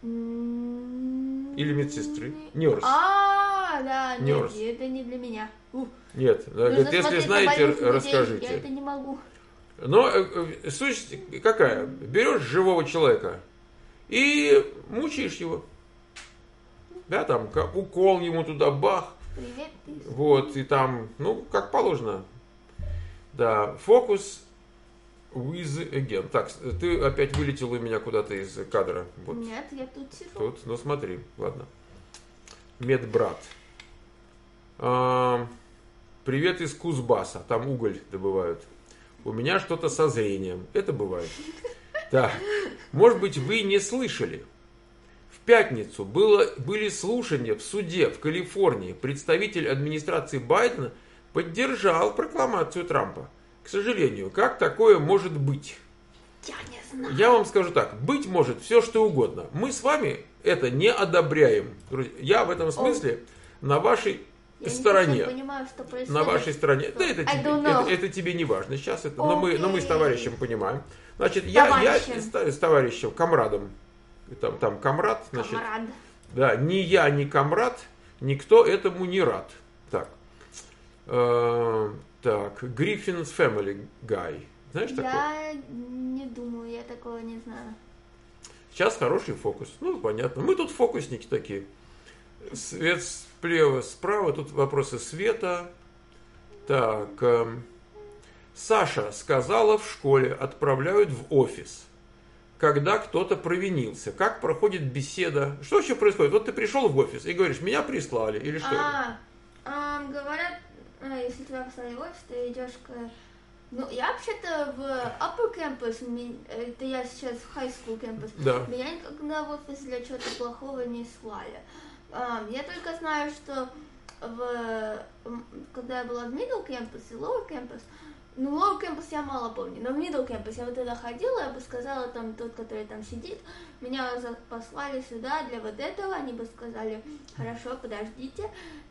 М, Или медсестры? Нерс. Да, нет, Нерс. это не для меня. Нет, Нужно говорит, если смотреть на знаете, больных людей. Я расскажите. это не могу. Но суть какая? Берешь живого человека и мучаешь его. Да, там укол ему туда, бах. Привет, ты. Вот, и там, ну, как положено. Да, фокус with again. Так, ты опять вылетел у меня куда-то из кадра. Вот Нет, я тут сижу. тут, ну смотри, ладно. Медбрат. Привет из Кузбасса, там уголь добывают. У меня что-то со зрением, это бывает. Так, может быть, вы не слышали. В пятницу были слушания в суде в Калифорнии. Представитель администрации Байдена поддержал прокламацию Трампа. К сожалению, как такое может быть? Я не знаю. Я вам скажу так, быть может все что угодно. Мы с вами это не одобряем. Друзья, я в этом смысле на вашей стороне. Я не понимаю, что происходит. На вашей стороне. Да, это I тебе, don't know. это тебе не важно сейчас. Это, но мы с Окей. товарищем понимаем. Значит, я Товарищем. с товарищем, комрадом. Там комрад, значит. Камрад. Да, ни я, ни комрад, никто этому не рад. Так. Так, Griffin's Family Guy. Знаешь такое? Я не думаю, я такого не знаю. Сейчас хороший фокус. Ну, понятно. Мы тут фокусники такие. Свет слева, справа. Тут вопросы света. Так. Саша сказала в школе, отправляют в офис, когда кто-то провинился. Как проходит беседа? Что вообще происходит? Вот ты пришел в офис и говоришь, меня прислали. Или что? Говорят, если тебя послали в офис, ты идешь к... Ну, я вообще-то в upper campus, это я сейчас в high school campus. Да. Меня никогда в офис для чего-то плохого не слали. Я только знаю, что когда я была в middle campus и lower campus, ну, lower campus я мало помню, но в middle campus я вот туда ходила, я бы сказала, там тот, который там сидит, меня послали сюда для вот этого, они бы сказали, хорошо, подождите,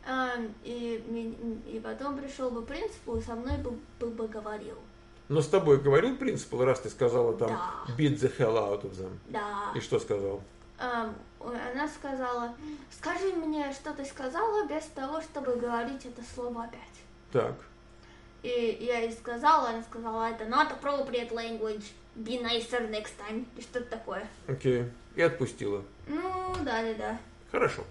и потом пришел бы принципал и со мной бы говорил. Но с тобой говорил принципал, раз ты сказала там Да. beat the hell out of them. Да. И что сказал? Она сказала, скажи мне, что ты сказала, без того, чтобы говорить это слово опять. Так. И я ей сказала, она сказала, это not appropriate language, be nicer next time, и что-то такое. Окей. И отпустила. Ну, да. Хорошо.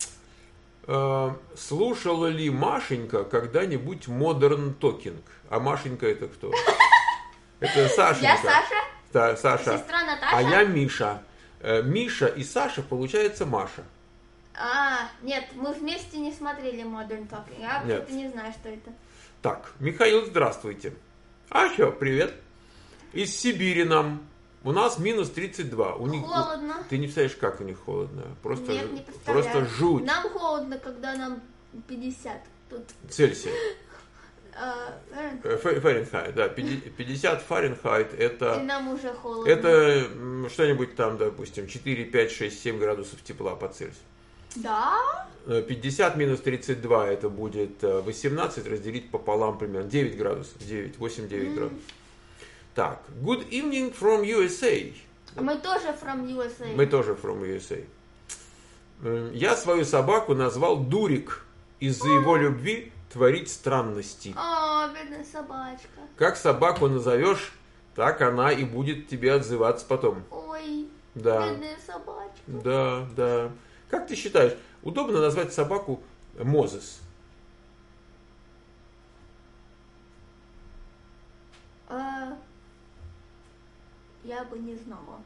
Слушала ли Машенька когда-нибудь Modern Talking? А Машенька это кто? Это Сашенька. Я Саша, Да, Саша. сестра Наташа. А я Миша. Миша и Саша получается Маша. Нет, мы вместе не смотрели Modern Talking, я Нет. вообще не знаю, что это. Так, Михаил, здравствуйте. А что, привет. Из Сибири нам. У нас минус 32. У них... Холодно. Ты не представляешь, как у них холодно. Просто, Нет, не представляю. просто жуть. Нам холодно, когда нам 50. Тут Цельсия. Фahrenheit. Фahrenheit, да. 50 Фahrenheit И это... нам уже холодно. Это что-нибудь там, допустим, 4, 5, 6, 7 градусов тепла по Цельсию. Да? 50 минус 32 это будет 18 разделить пополам примерно 9 градусов. 8-9 градусов. Так, good evening from USA. Мы тоже from USA. Мы тоже from USA. Я свою собаку назвал Дурик из-за его любви творить странности. О, бедная собачка. Как собаку назовешь, так она и будет тебе отзываться потом. Ой, Да, бедная собачка. да. Как ты считаешь, удобно назвать собаку Мозес? Я бы не знала.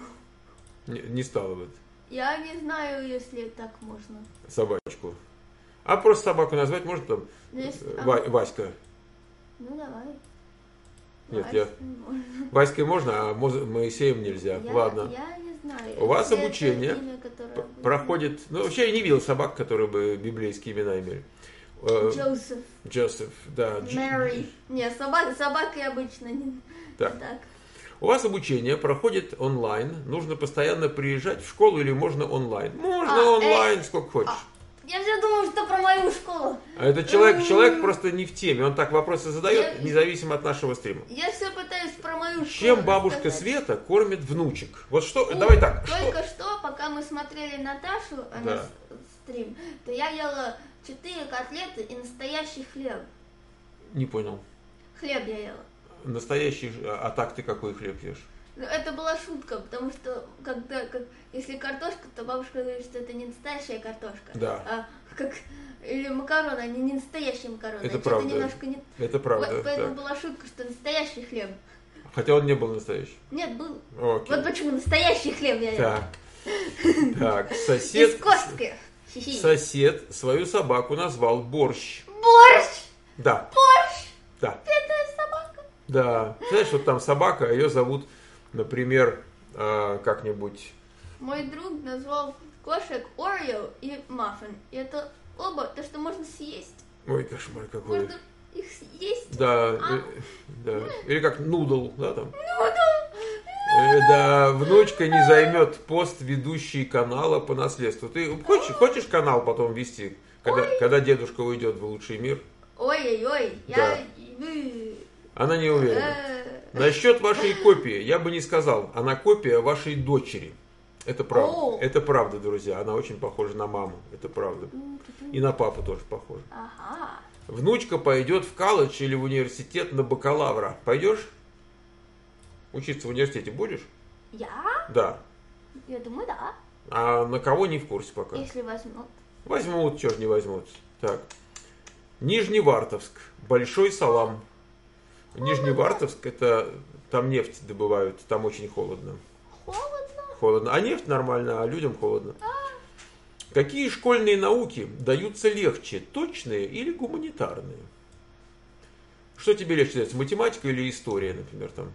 Не стало бы Я не знаю, если так можно. собачку. А просто собаку назвать можно там Ну, если- Васька? Ну, давай. Нет, Давай, я... можно. Васькой можно, а Моисеем нельзя. Ладно. Я не знаю. У вас Если это обучение имя, которое будет- проходит... Ну, вообще я не видел собак, которые бы библейские имена имели. Джозеф, Джозеф, да. Мэри. Нет, собаки обычно не Так. так. У вас обучение проходит онлайн. Нужно постоянно приезжать в школу или можно онлайн? Можно онлайн, сколько хочешь. Я все думаю, что про мою школу. А этот человек просто не в теме. Он так вопросы задает, Я- независимо от нашего стрима. Я все пытаюсь про мою школу. Чем бабушка рассказать. Света кормит внучек? Вот что, давай так. Только что, пока мы смотрели Наташу, Да. стрим, то я ела 4 котлеты и настоящий хлеб. Не понял. Хлеб я ела. Настоящий, а так ты какой хлеб ешь? Ну, это была шутка, потому что если картошка, то бабушка говорит, что это не настоящая картошка. Да. Или макароны, они не настоящие макароны. Это они что-то правда. немножко не... Это правда. Вот поэтому Так. была шутка, что настоящий хлеб. Хотя он не был настоящий. Нет, был. Окей. Вот почему настоящий хлеб я ела. Так, Из сосед костки. Хи-хи. свою собаку назвал Борщ. Борщ! Да. Борщ! Да. Бедная собака. Да. Знаешь, вот там собака, ее зовут, например, как-нибудь... Мой друг назвал кошек Орео и Маффин. И это оба то, что можно съесть. Ой, кошмар какой. Можно их съесть. Да, да. Или как нудл, да, там. Нудл! Да, внучка не займет пост ведущей канала по наследству. Ты хочешь канал потом вести, когда дедушка уйдет в лучший мир? Ой-ой-ой, Да. Она не уверена. Насчет вашей копии, я бы не сказал. Она копия вашей дочери. Это правда. О. Это правда, друзья. Она очень похожа на маму. Это правда. И на папу тоже похожа. Ага. Внучка пойдет в колледж или в университет на бакалавра. Пойдешь? Учиться в университете будешь? Я? Да. Я думаю, да. А на кого не в курсе пока? Если возьмут. Возьмут, чё ж не возьмут. Так. Нижневартовск. Большой салам. Нижневартовск, это там нефть добывают, там очень холодно. Холодно. Холодно. А нефть нормально, а людям холодно. Какие школьные науки даются легче, точные или гуманитарные? Что тебе легче дается, математика или история, например, там?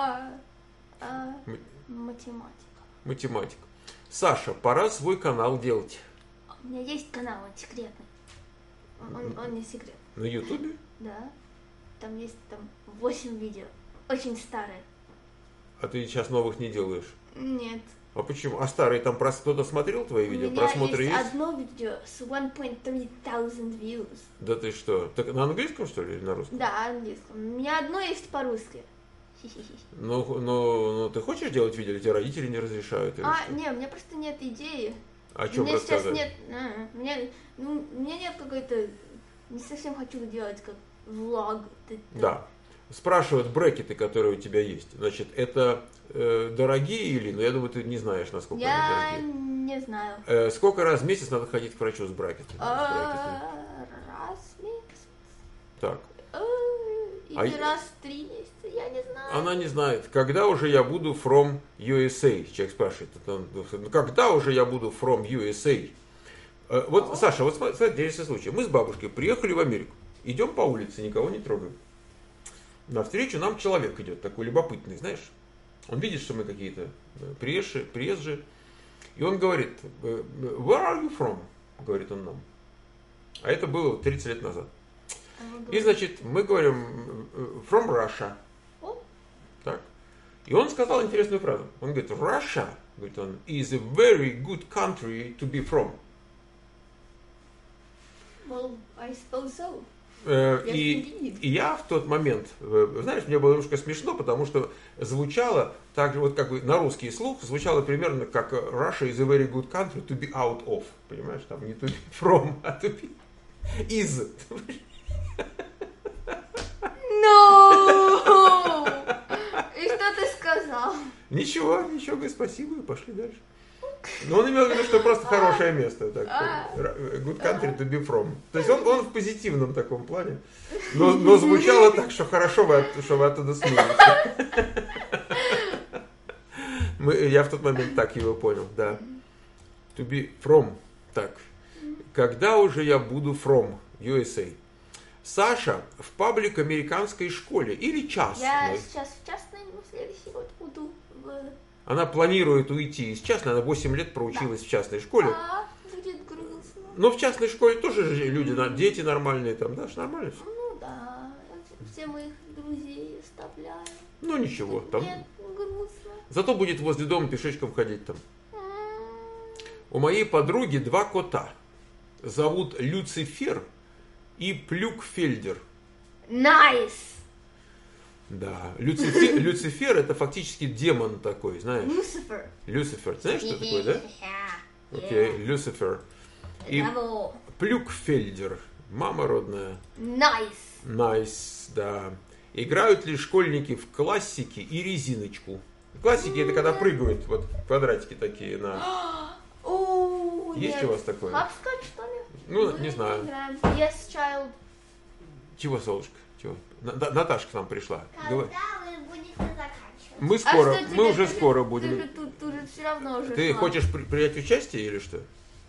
Математика. Математика. Саша, пора свой канал делать. У меня есть канал, он секретный. Он не секрет. На ютубе? Да. Там есть 8 видео. Очень старые. А ты сейчас новых не делаешь? Нет. А почему? А старые там кто-то смотрел твои У видео? меня Просмотры есть? одно видео с 1.3 thousand views. Да ты что? Так на английском, что ли, или на русском? Да, английском. У меня одно есть по-русски. Хи-хи-хи. Ну, ты хочешь делать видео, или тебе родители не разрешают? Или что? Не, у меня просто нет идеи. О У чем меня сейчас рассказать? нет. У меня нет какой-то. Не совсем хочу делать как влог. Да. Спрашивают брекеты, которые у тебя есть. Значит, это дорогие или... Ну, я думаю, ты не знаешь, насколько они Я дорогие. не знаю. Сколько раз в месяц надо ходить к врачу с брекетами? Раз в месяц. Так. Или раз в 3 месяца, я не знаю. Она не знает. Когда уже я буду from USA? Человек спрашивает. Ну, когда уже я буду from USA? Вот, Саша, вот смотри, интересный случай. Мы с бабушкой приехали в Америку. Идем по улице, никого не трогаем. Навстречу нам человек идет, такой любопытный, знаешь. Он видит, что мы какие-то приезжие. И он говорит, where are you from? Говорит он нам. А это было 30 лет назад. И, значит, мы говорим, from Russia. Так. И он сказал интересную фразу. Он говорит, Russia, говорит он, is a very good country to be from. Well, I suppose so. И я в тот момент, знаешь, мне было немножко смешно, потому что звучало так же, вот как бы на русский слух, звучало примерно как Russia is a very good country to be out of. Понимаешь, там не to be from, а to be is. No! И что ты сказал? Ничего, говорит, спасибо, и пошли дальше. Но он имел в виду, что просто хорошее место. Так, good country to be from. То есть он в позитивном таком плане. Но звучало так, что хорошо, что вы оттуда смеетесь. Я в тот момент так его понял, да. To be from. Так. Когда уже я буду from USA? Саша в паблик американской школе или частной? Я сейчас в частной, но в следующий год буду в... Она планирует уйти из частной, она 8 лет проучилась в частной школе. Будет грустно. Но в частной школе тоже же люди, дети нормальные там, да, нормально все. Ну да, все моих друзей оставляю. Ну ничего, там. Нет, грустно. Зато будет возле дома пешочком ходить там. У моей подруги 2 кота. Зовут Люцифер и Плюкфельдер. Nice. Да, Люцифер это фактически демон такой, знаешь. Люцифер, знаешь, что такое, да? Окей, Люцифер. И Плюкфельдер, мама родная. Nice, да. Играют ли школьники в классики и резиночку? Классики это когда прыгают, вот квадратики такие на... Есть у вас такое? Хапскотч, что ли? Ну, не знаю. Yes, child. Чего, солнышко? Чего? Наташка к нам пришла. Когда вы будете заканчивать? Мы скоро, мы уже скоро будем. Ты же все равно уже. Ты хочешь принять участие или что?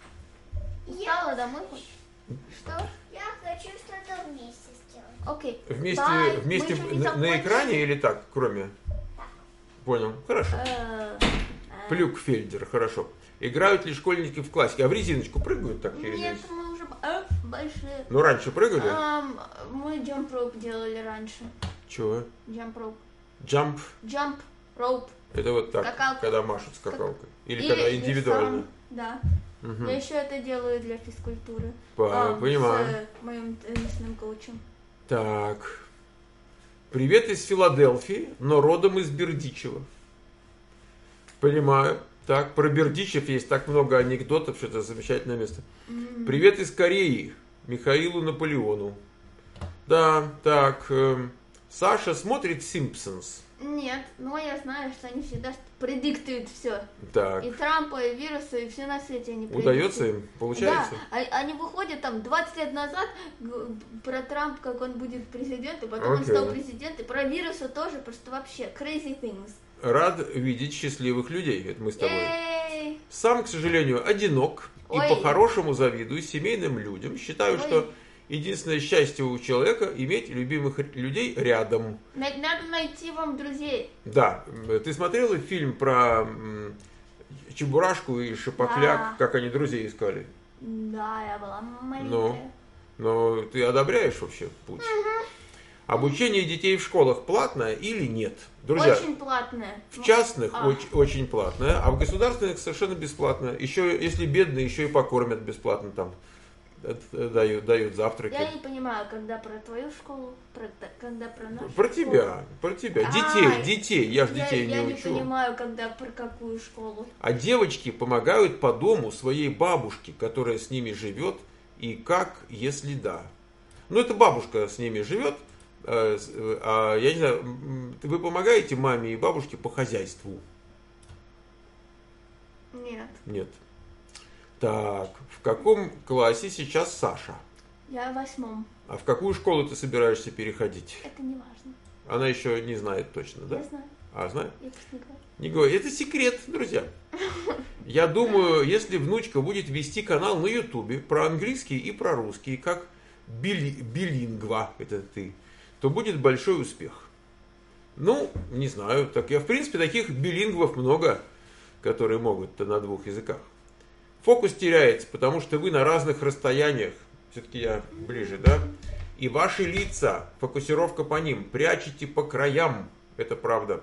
Устала домой хочешь? Что? Я хочу что-то вместе сделать. Окей. Вместе на экране или так, кроме? Так. Понял. Хорошо. Плюкфельдер, хорошо. Играют ли школьники в классике? А в резиночку прыгают так через Нет, весь? мы уже большие. Ну, раньше прыгали? Мы jump rope делали раньше. Чего? Jump rope. Jump? Rope. Это вот так, Скакалка. когда машут скакалкой. Или когда индивидуально. Да. Угу. Я еще это делаю для физкультуры. Понимаю. С моим теннисным коучем. Так. Привет из Филадельфии, но родом из Бердичева. Понимаю. Так, про Бердичев есть так много анекдотов, что это замечательное место. Привет из Кореи, Михаилу Наполеону. Да, так, Саша смотрит «Симпсонс». Нет, но я знаю, что они всегда предиктуют все. Так. И Трампа, и вирусы, и все на свете они предиктуют. Удается им? Получается? Да, они выходят там 20 лет назад про Трампа, как он будет президентом, потом он стал президентом, про вирусы тоже, просто вообще crazy things. Рад видеть счастливых людей, это мы с тобой. Эй! Сам, к сожалению, одинок и по-хорошему завидую семейным людям. Считаю, что единственное счастье у человека иметь любимых людей рядом. Надо найти вам друзей. Да, ты смотрела фильм про Чебурашку и Шапокляк, как они друзей искали? Да, я была маленькая. Но ты одобряешь вообще путь? Обучение детей в школах платное или нет? Друзья, очень платное. В частных очень платное, а в государственных совершенно бесплатное. Еще, если бедные, еще и покормят бесплатно там. Дают завтраки. Я не понимаю, когда про твою школу, когда про нашу Про тебя. Детей. Я же детей не учу. Я не понимаю, когда про какую школу. А девочки помогают по дому своей бабушке, которая с ними живет, и как, если да. Ну, это бабушка с ними живет. Я не знаю, вы помогаете маме и бабушке по хозяйству? Нет. Нет. Так, в каком классе сейчас Саша? Я в 8. А в какую школу ты собираешься переходить? Это не важно. Она еще не знает точно, да? Я знаю. А, знает? Я просто не говорю. Не говори. Это секрет, друзья. Я думаю, если внучка будет вести канал на Ютубе про английский и про русский, как билингва, это ты, то будет большой успех. Ну, не знаю, так я в принципе таких билингвов много, которые могут-то на 2 языках. Фокус теряется, потому что вы на разных расстояниях, все-таки я ближе, да? И ваши лица, фокусировка по ним, прячете по краям, это правда.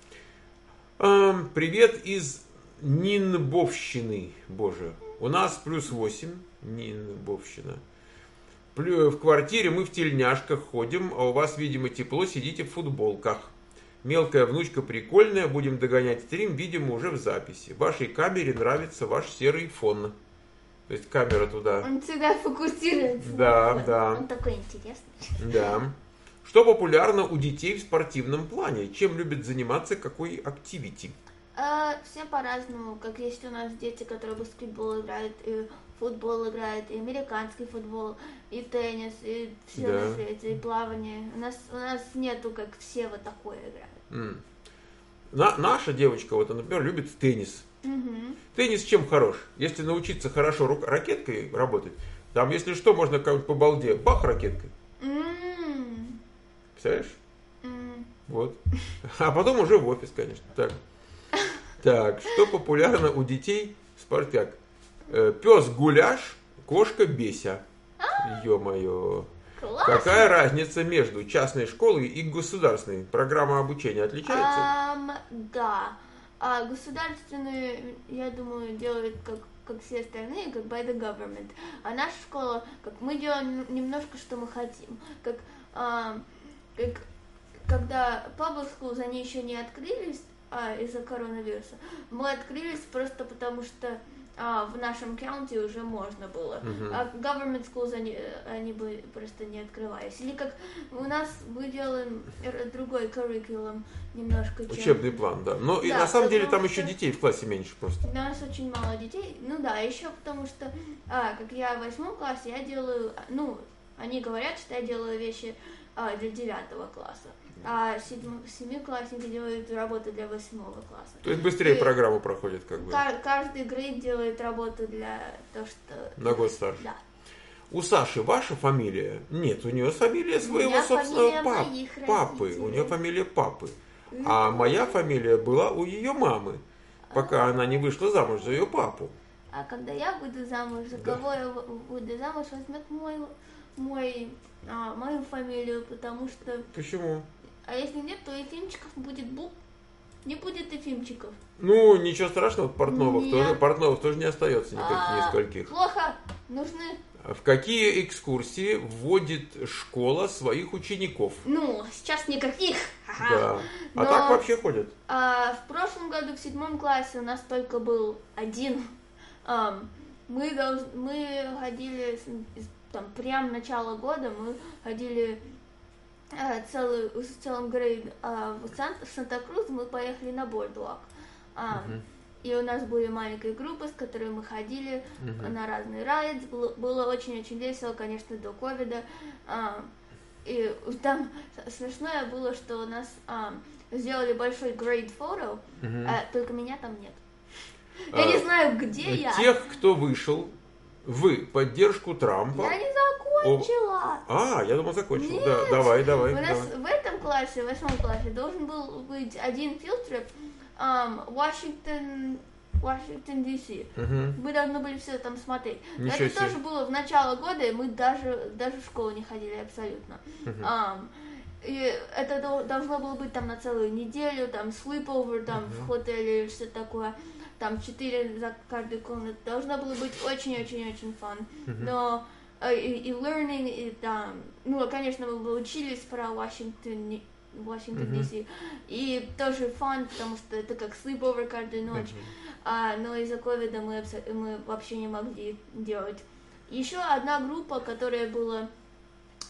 Привет из Нинбовщины, боже, у нас +8, Нинбовщина. В квартире мы в тельняшках ходим, а у вас, видимо, тепло, сидите в футболках. Мелкая внучка прикольная, будем догонять стрим, видимо, уже в записи. Вашей камере нравится ваш серый фон. То есть камера туда. Он всегда фокусируется. Да. Он такой интересный. Да. Что популярно у детей в спортивном плане? Чем любят заниматься, какой активити? Все по-разному. Как есть у нас дети, которые в баскетбол играют, и футбол играют, и американский футбол, и теннис, и все Да. на свете, и плавание. У нас нету, как все вот такое играют. Наша девочка, вот, например, любит теннис. Мгм. Теннис чем хорош? Если научиться хорошо ракеткой работать, там, если что, можно как-нибудь по балде, бах, ракеткой. М. Представляешь? М. Вот. А потом уже в офис, конечно. Так, что популярно у детей? Спартак. Пес гуляш, кошка беся. Ё-моё. Класс. Какая разница между частной школой и государственной? Программа обучения отличается? Да. А государственные, я думаю, делают как все остальные, как by the government. А наша школа, как мы делаем немножко, что мы хотим. Как когда public schools, они еще не открылись из-за коронавируса, мы открылись просто потому, что в нашем каунте уже можно было. А government schools, они бы просто не открывались. Или как у нас мы делаем другой curriculum немножко. Учебный план, да. Но и Да, на самом деле там потому еще что- детей в классе меньше просто. У нас очень мало детей. Ну да, еще потому что, как я в 8 классе, я делаю, они говорят, что я делаю вещи для 9 класса. А 7-классники делают работу для 8 класса. То есть быстрее И программу проходит как бы. Каждый грейд делает работу для того, что... На год старше. Да. У Саши ваша фамилия? Нет, у нее фамилия своего меня собственного фамилия моих папы. родителей. У нее фамилия папы. А моя фамилия была у ее мамы, пока она не вышла замуж за ее папу. А когда я выйду замуж, за Да. кого я выйду замуж, возьмет мою фамилию, потому что... Почему? А если нет, то Ефимчиков будет не будет Ефимчиков. Ну, ничего страшного, Нет. Портновых тоже не остается нискольких. Плохо, нужны... В какие экскурсии вводит школа своих учеников? Сейчас никаких. Да. А Но- так вообще ходят. В прошлом году в 7 классе у нас только был один. Мы ходили, прям начало года, мы ходили с целым грейд в Санта-Крус, мы поехали на Бордуак. И у нас были маленькие группы, с которыми мы ходили на разные райдс. Было очень-очень весело, конечно, до ковида. И там смешное было, что у нас сделали большой грейд фото, только меня там нет. Я не знаю, где я. Тех, кто вышел в поддержку Трампа. Я не закончила. Я думал, закончил. Нет. Да, давай. У нас в этом классе, в 8 классе, должен был быть один филтрип Вашингтон, Ди.Си. Мы должны были все там смотреть. Но Ничего это себе. тоже было в начало года, и мы даже в школу не ходили абсолютно. И это должно было быть там на целую неделю, там sleepover, там в отеле или что такое. Там 4 за каждую комнату. Должно было быть очень-очень-очень fun. Но и learning, и там, конечно, мы бы учились про Вашингтон Ди.Си. И тоже fun, потому что это как sleepover каждую ночь. Но из-за ковида мы вообще не могли делать. Еще одна группа, которая была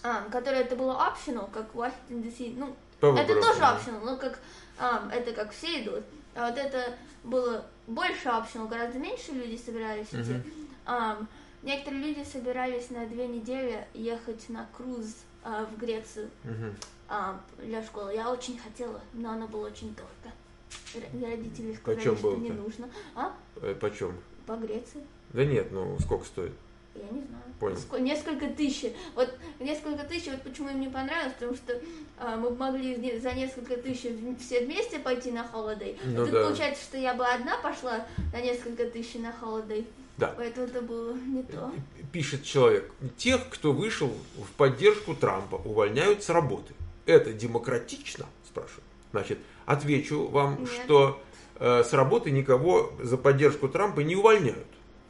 которое это было optional, как Washington DC, ну, По это выбору, тоже да. optional, но как, это как все идут, а вот это было больше optional, гораздо меньше люди собирались идти. Некоторые люди собирались на 2 недели ехать на круз в Грецию для школы. Я очень хотела, но оно было очень дорого. Родители сказали, Почем что было-то? не нужно. Почем? По Греции. Да нет, ну сколько стоит? Я не знаю. Понял. Несколько тысяч. Вот несколько тысяч, вот почему им не понравилось, потому что мы могли за несколько тысяч все вместе пойти на холодей. Ну Тут да. получается, что я бы одна пошла на несколько тысяч на холодей. Да. Поэтому это было не то. Пишет человек, тех, кто вышел в поддержку Трампа, увольняют с работы. Это демократично? Спрашиваю. Значит, отвечу вам, Нет. что с работы никого за поддержку Трампа не увольняют.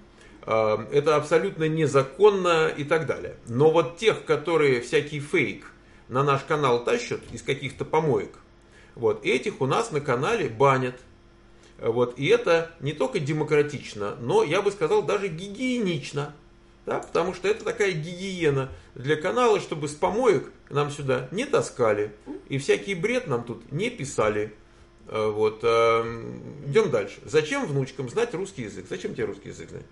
Это абсолютно незаконно и так далее. Но вот тех, которые всякий фейк на наш канал тащат из каких-то помоек, вот этих у нас на канале банят. Вот, и это не только демократично, но, я бы сказал, даже гигиенично. Да, потому что это такая гигиена для канала, чтобы с помоек нам сюда не таскали. И всякий бред нам тут не писали. Вот, идем дальше. Зачем внучкам знать русский язык? Зачем тебе русский язык знать?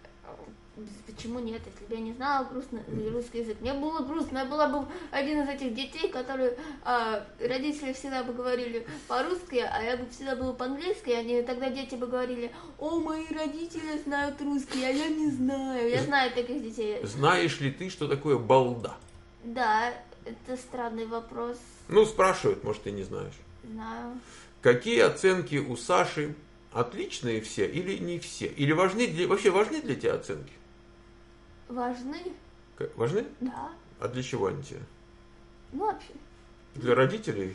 Почему нет? Если бы я не знала русский язык, мне было грустно. Я была бы один из этих детей, которые родители всегда бы говорили по-русски, а я бы всегда была по-английски. И они тогда дети бы говорили: о, мои родители знают русский, а я не знаю. Я знаю таких детей. Знаешь ли ты, что такое балда? Да, это странный вопрос. Ну, спрашивают, может, ты не знаешь. Знаю. Какие оценки у Саши? Отличные все или не все? Или вообще важны для тебя оценки? Важны? Важны? Да. А для чего они тебе? Ну, вообще. Для родителей?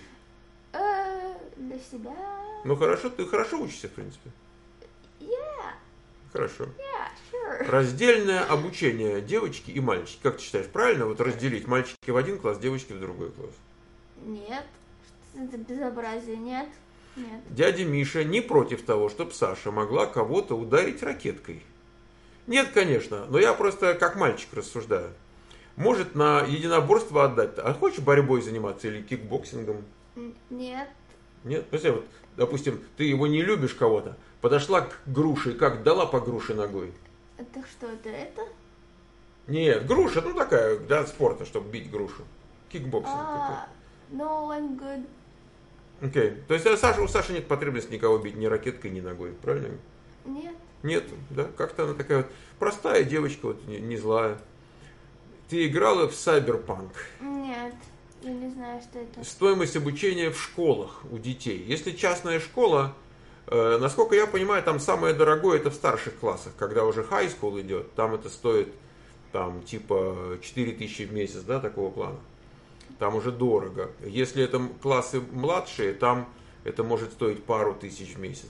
Для себя. Ну хорошо, ты хорошо учишься, в принципе. Yeah, Хорошо. yeah, sure. Раздельное обучение девочки и мальчики. Как ты считаешь, правильно вот разделить мальчики в один класс, девочки в другой класс? Нет. Что это безобразие? Нет. Нет. Дядя Миша не против того, чтобы Саша могла кого-то ударить ракеткой. Нет, конечно, но я просто как мальчик рассуждаю. Может на единоборство отдать, а хочешь борьбой заниматься или кикбоксингом? Нет. Нет? Представь, вот, допустим, ты его не любишь кого-то, подошла к груше и как дала по груше ногой. Это что, это? Нет, груша, ну такая, для спорта, чтобы бить грушу. Кикбоксинг такой. No, I'm good. Окей. То есть у Саши нет потребности никого бить ни ракеткой, ни ногой, правильно? Нет. Нет, да? Как-то она такая вот простая девочка, вот, не злая. Ты играла в Cyberpunk. Нет. Я не знаю, что это. Стоимость обучения в школах у детей. Если частная школа, насколько я понимаю, там самое дорогое это в старших классах, когда уже high school идет, там это стоит там типа 4000 в месяц, да, такого плана. Там уже дорого. Если это классы младшие, там это может стоить пару тысяч в месяц.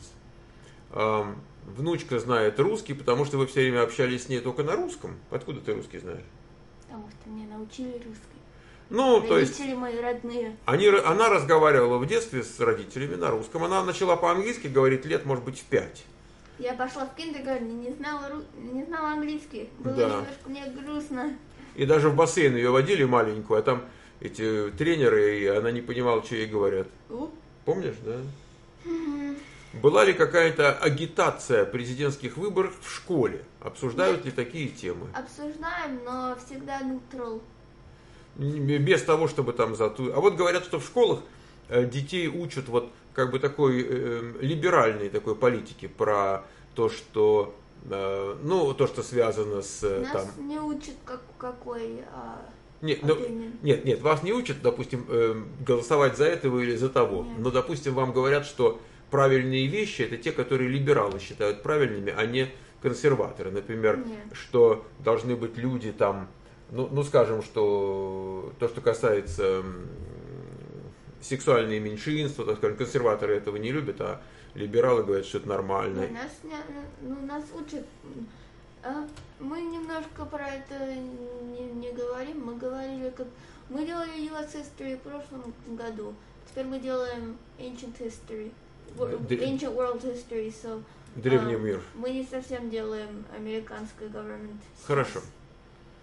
Внучка знает русский, потому что вы все время общались с ней только на русском. Откуда ты русский знаешь? Потому что меня научили русский. Ну, то есть Родители мои родные. она разговаривала в детстве с родителями на русском. Она начала по-английски говорить лет, может быть, в 5. Я пошла в киндергарten, не знала английский. Было Да. немножко мне грустно. И даже в бассейн ее водили маленькую, а там эти тренеры, и она не понимала, что ей говорят. Помнишь, да? Была ли какая-то агитация президентских выборов в школе? Обсуждают ли такие темы? Обсуждаем, но всегда neutral. Без того, чтобы там А вот говорят, что в школах детей учат вот как бы такой либеральной такой политики про то, что то, что связано с Нас там. не учат какой. Нет, вас не учат, допустим, голосовать за этого или за того. Нет. Но, допустим, вам говорят, что правильные вещи это те, которые либералы считают правильными, а не консерваторы. Например, Нет. что должны быть люди там, скажем, что то, что касается сексуальные меньшинства, так скажем, консерваторы этого не любят, а либералы говорят, что это нормально. Нас учат. Мы немножко про это не говорим. Мы говорили, как мы делали US History в прошлом году. Теперь мы делаем Ancient History, Ancient World History. So, Древний мир. мы не совсем делаем американский government. Хорошо.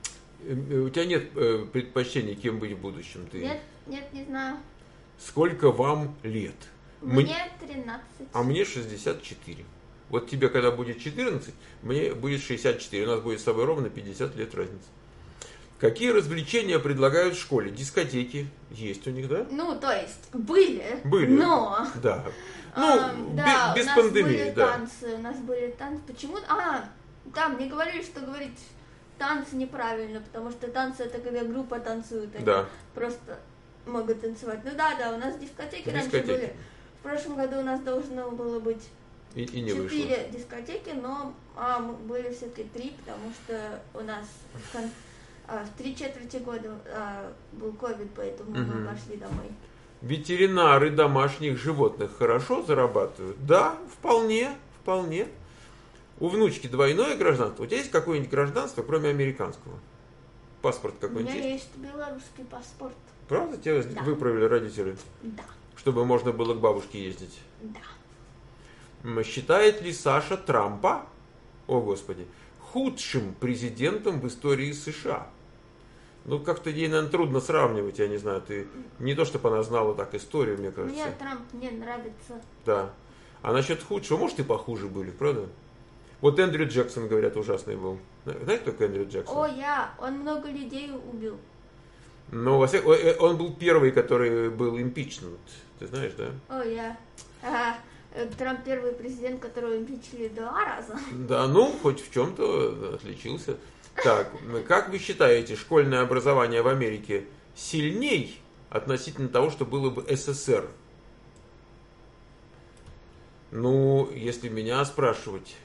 У тебя нет предпочтений, кем быть в будущем? Ты... Нет, не знаю. Сколько вам лет? Мне 13. А мне 64. Вот тебе, когда будет 14, мне будет 64. У нас будет с тобой ровно 50 лет разницы. Какие развлечения предлагают в школе? Дискотеки есть у них, да? Ну, то есть, были. Но... Да. Ну, да, без у нас пандемии, были да. танцы. У нас были танцы. Почему? Да, мне говорили, что говорить танцы неправильно, потому что танцы это когда группа танцует, они просто могут танцевать. Ну да, у нас дискотеки раньше были. В прошлом году у нас должно было быть и не 4 дискотеки, но были все-таки 3, потому что у нас в 3/4 года был ковид, поэтому мы пошли домой. Ветеринары домашних животных хорошо зарабатывают? Да, вполне. У внучки двойное гражданство. У тебя есть какое-нибудь гражданство, кроме американского? Паспорт какой-нибудь есть? У меня есть белорусский паспорт. Правда тебя выправили родители? Да. Чтобы можно было к бабушке ездить? Да. Считает ли Саша Трампа, о господи, худшим президентом в истории США? Ну, как-то ей, наверное, трудно сравнивать, я не знаю, ты не то, чтобы она знала так историю, мне кажется. Мне Трамп не нравится. Да. А насчет худшего, может, и похуже были, правда? Вот Эндрю Джексон, говорят, ужасный был. Знаете, кто такой Эндрю Джексон? Он много людей убил. Ну, он был первый, который был импичнут, ты знаешь, да? Трамп первый президент, которого импичили 2 раза. Да, ну, хоть в чем-то отличился. Так, как вы считаете, школьное образование в Америке сильней относительно того, что было в СССР? Ну, если меня спрашивать,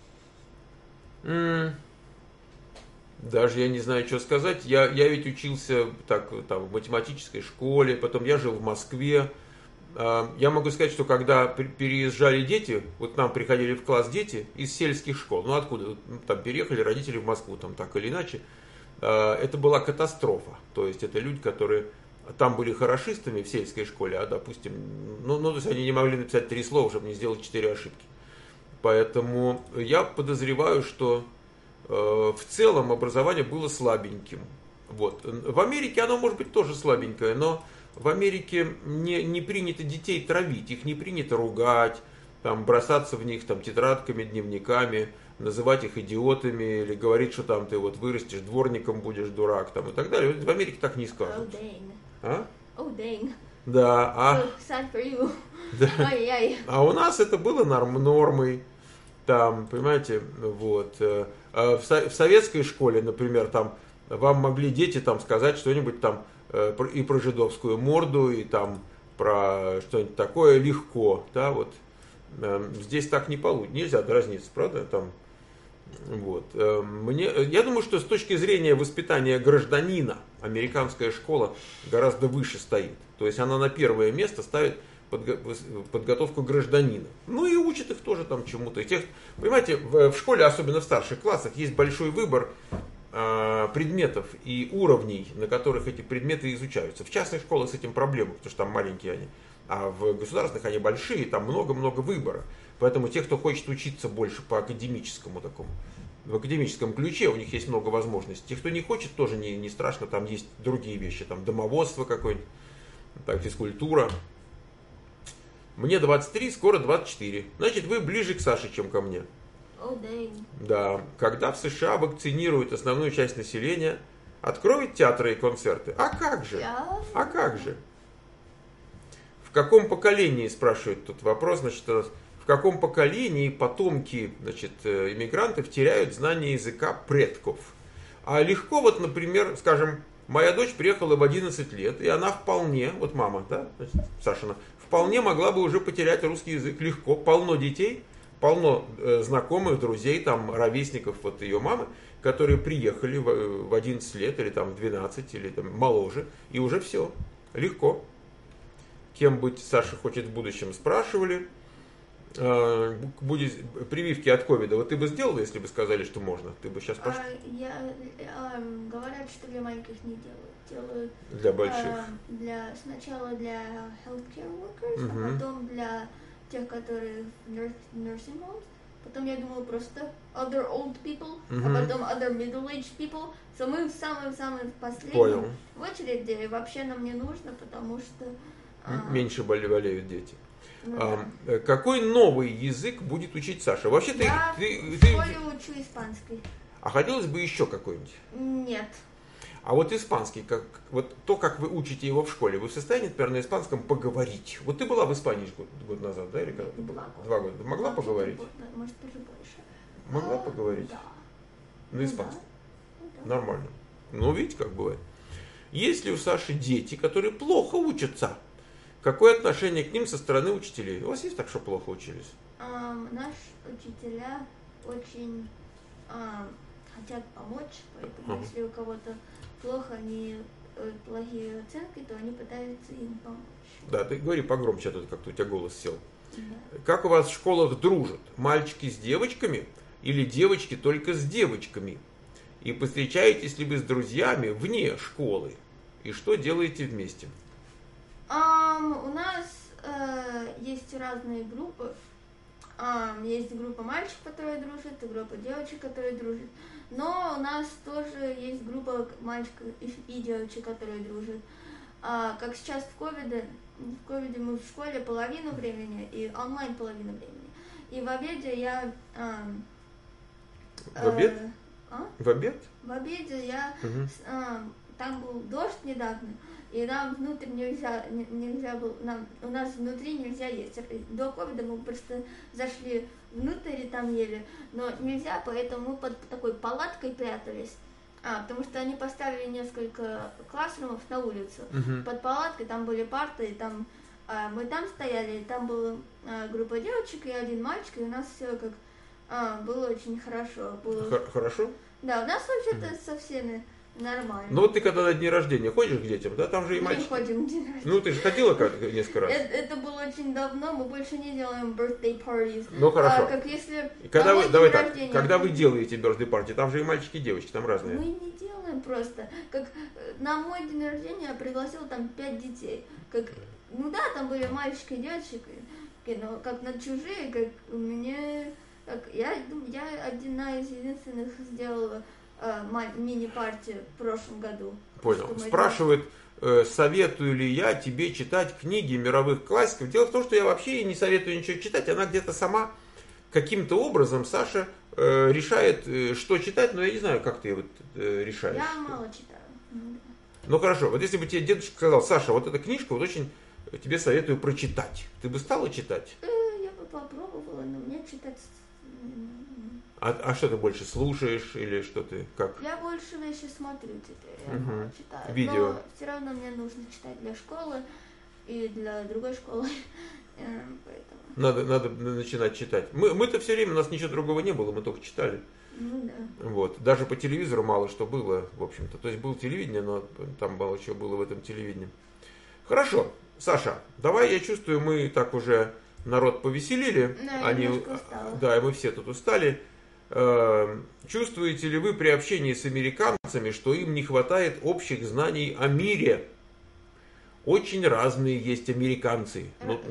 даже я не знаю, что сказать. Я ведь учился так, там, в математической школе, потом я жил в Москве. Я могу сказать, что когда переезжали дети, вот к нам приходили в класс дети из сельских школ, ну откуда, там переехали родители в Москву, там так или иначе, это была катастрофа. То есть это люди, которые там были хорошистами в сельской школе, а, допустим, то есть они не могли написать 3 слова, чтобы не сделать 4 ошибки. Поэтому я подозреваю, что в целом образование было слабеньким. Вот. В Америке оно может быть тоже слабенькое, но в Америке не принято детей травить, их не принято ругать, там, бросаться в них там, тетрадками, дневниками, называть их идиотами или говорить, что там ты вот вырастешь, дворником будешь, дурак там, и так далее. В Америке так не скажут. Oh, dang. Да, sad for you. Да. А у нас это было нормой. Там, понимаете, вот. В советской школе, например, там вам могли дети там сказать что-нибудь там и про жидовскую морду, и там про что-нибудь такое легко, да, вот. Здесь так не получится, нельзя дразниться, правда, там. Вот. Я думаю, что с точки зрения воспитания гражданина американская школа гораздо выше стоит. То есть она на первое место ставит подготовку гражданина. Ну и учат их тоже там чему-то. Понимаете, в школе, особенно в старших классах, есть большой выбор предметов и уровней, на которых эти предметы изучаются. В частных школах с этим проблема, потому что там маленькие они. А в государственных они большие, там много-много выбора. Поэтому те, кто хочет учиться больше по академическому такому, в академическом ключе, у них есть много возможностей. Те, кто не хочет, тоже не страшно, там есть другие вещи, там домоводство какое-нибудь, так, физкультура. Мне 23, скоро 24. Значит, вы ближе к Саше, чем ко мне. Да. Когда в США вакцинируют основную часть населения, откроют театры и концерты. А как же? А как же? В каком поколении, спрашивает тут вопрос, значит, в каком поколении потомки, значит, иммигрантов теряют знание языка предков? А легко, вот, например, скажем, моя дочь приехала в 11 лет, и она вполне, вот мама, да, значит, Сашина, вполне могла бы уже потерять русский язык легко. Полно детей, полно знакомых, друзей, там, ровесников вот ее мамы, которые приехали в 11 лет, или там в 12, или там моложе, и уже все, легко. Кем быть Саша хочет в будущем, спрашивали. Будет прививки от ковида. Вот ты бы сделала, если бы сказали, что можно? Ты бы сейчас пошла? Говорят, что для маленьких не делают. Делают для больших. Сначала для healthcare workers, а потом для тех, которые в nursing homes. потом я думала просто other old people, Мгм. а потом other middle-aged people. So мы в самом последнем Понял. в очереди, и вообще нам не нужно, потому что... Меньше болеют дети. ну да. Какой новый язык будет учить Саша? Вообще Я ты, в ты- школе учу испанский. А хотелось бы еще какой-нибудь? Нет. А вот испанский, вот то, как вы учите его в школе, вы в состоянии, например, на испанском поговорить? Вот ты была в Испании год назад, да, или когда ты была? 2 года. Ты могла Вообще-то поговорить? Может, даже больше. Могла поговорить? Да. На Ну испанском? да. Ну да. Nормально. Ну, видите, как бывает. Есть ли у Саши дети, которые плохо учатся? Какое отношение к ним со стороны учителей? У вас есть так, что плохо учились? Наши учителя очень хотят помочь, поэтому Ага. если у кого-то плохо, плохие оценки, то они пытаются им помочь. Да, ты говори погромче, а то как-то у тебя голос сел. Да. Как у вас в школах дружат? Мальчики с девочками или девочки только с девочками? И встречаетесь ли вы с друзьями вне школы? И что делаете вместе? У нас есть разные группы. Есть группа мальчиков, которые дружат, и группа девочек, которые дружат. Но у нас тоже есть группа мальчиков и девочек, которые дружат. Как сейчас в ковиде мы в школе половину времени и онлайн половину времени. И в обеде я... В обед? В обед? В обеде я... Мгм. Там был дождь недавно, и нам внутрь нельзя было, у нас внутри нельзя есть. До ковида мы просто зашли внутрь и там ели, но нельзя, поэтому мы под такой палаткой прятались. Потому что они поставили несколько классрумов на улицу. Мгм. Под палаткой там были парты, и там мы там стояли, и там была группа девочек и один мальчик, и у нас все как было очень хорошо. Хорошо? Да, у нас вообще-то со всеми нормально. Ну вот ты когда на дни рождения ходишь к детям, да, там же и Мы не мальчики. ходим в день рождения. Ну ты же ходила несколько раз. Это было очень давно, мы больше не делаем birthday parties. Ну хорошо. Как если И когда на вы, мой давай день так, рождения когда вы делаете birthday party, там же и мальчики, и девочки, там разные. Мы не делаем просто. Как на мой день рождения я пригласила там 5 детей. Ну да, там были мальчики и девочки, но как на чужие, как мне... Я одна из единственных сделала мини-партию в прошлом году. Понял. Что мы Спрашивает, советую ли я тебе читать книги мировых классиков. Дело в том, что я вообще ей не советую ничего читать. Она где-то сама каким-то образом, Саша, решает, что читать, но я не знаю, как ты вот решаешь. Я мало читаю. Ну хорошо, вот если бы тебе дедушка сказал, Саша, вот эта книжка, вот очень тебе советую прочитать. Ты бы стала читать? Я бы попробовала, но мне читать... А что ты больше слушаешь или что ты, как? Я больше вещи смотрю теперь, я Мгм. мало читаю. Видео. Но все равно мне нужно читать для школы и для другой школы. Поэтому... Надо начинать читать. Мы-то все время, у нас ничего другого не было, мы только читали. Ну да. Вот. Даже по телевизору мало что было, в общем-то. То есть было телевидение, но там мало чего было в этом телевидении. Хорошо, Саша, давай, я чувствую, мы так уже народ повеселили. Да, я немножко устала. Да, и мы все тут устали. Чувствуете ли вы при общении с американцами, что им не хватает общих знаний о мире? Очень разные есть американцы.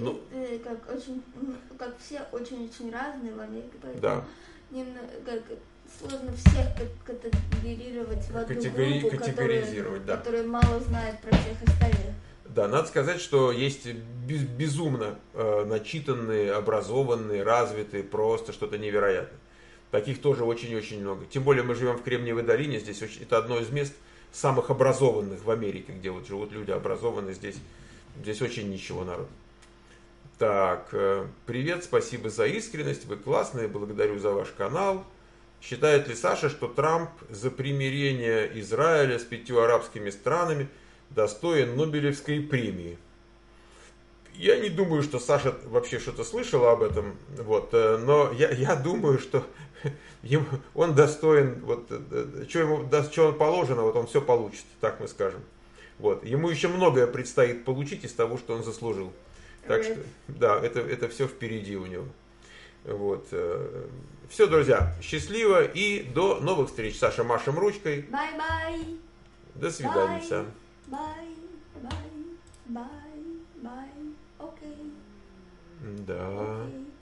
Как все очень-очень разные в Америке, поэтому Да. сложно всех категорировать в одну группу, категоризировать, да. которые мало знают про всех остальных. Да, надо сказать, что есть безумно начитанные, образованные, развитые, просто что-то невероятное. Таких тоже очень-очень много. Тем более мы живем в Кремниевой долине, здесь это одно из мест самых образованных в Америке, где вот живут люди образованные, здесь очень ничего народ. Так, привет, спасибо за искренность, вы классные, благодарю за ваш канал. Считает ли Саша, что Трамп за примирение Израиля с 5 арабскими странами достоин Нобелевской премии? Я не думаю, что Саша вообще что-то слышала об этом, вот, но я думаю, что он достоин, вот, что он положено, вот он все получит, так мы скажем. Вот. Ему еще многое предстоит получить из того, что он заслужил. Так что, да, это все впереди у него. Вот. Все, друзья, счастливо и до новых встреч. Саша, машем ручкой. Бай-бай. До свидания. Бай. Бай. Бай. Бай. Окей. Да. Окей.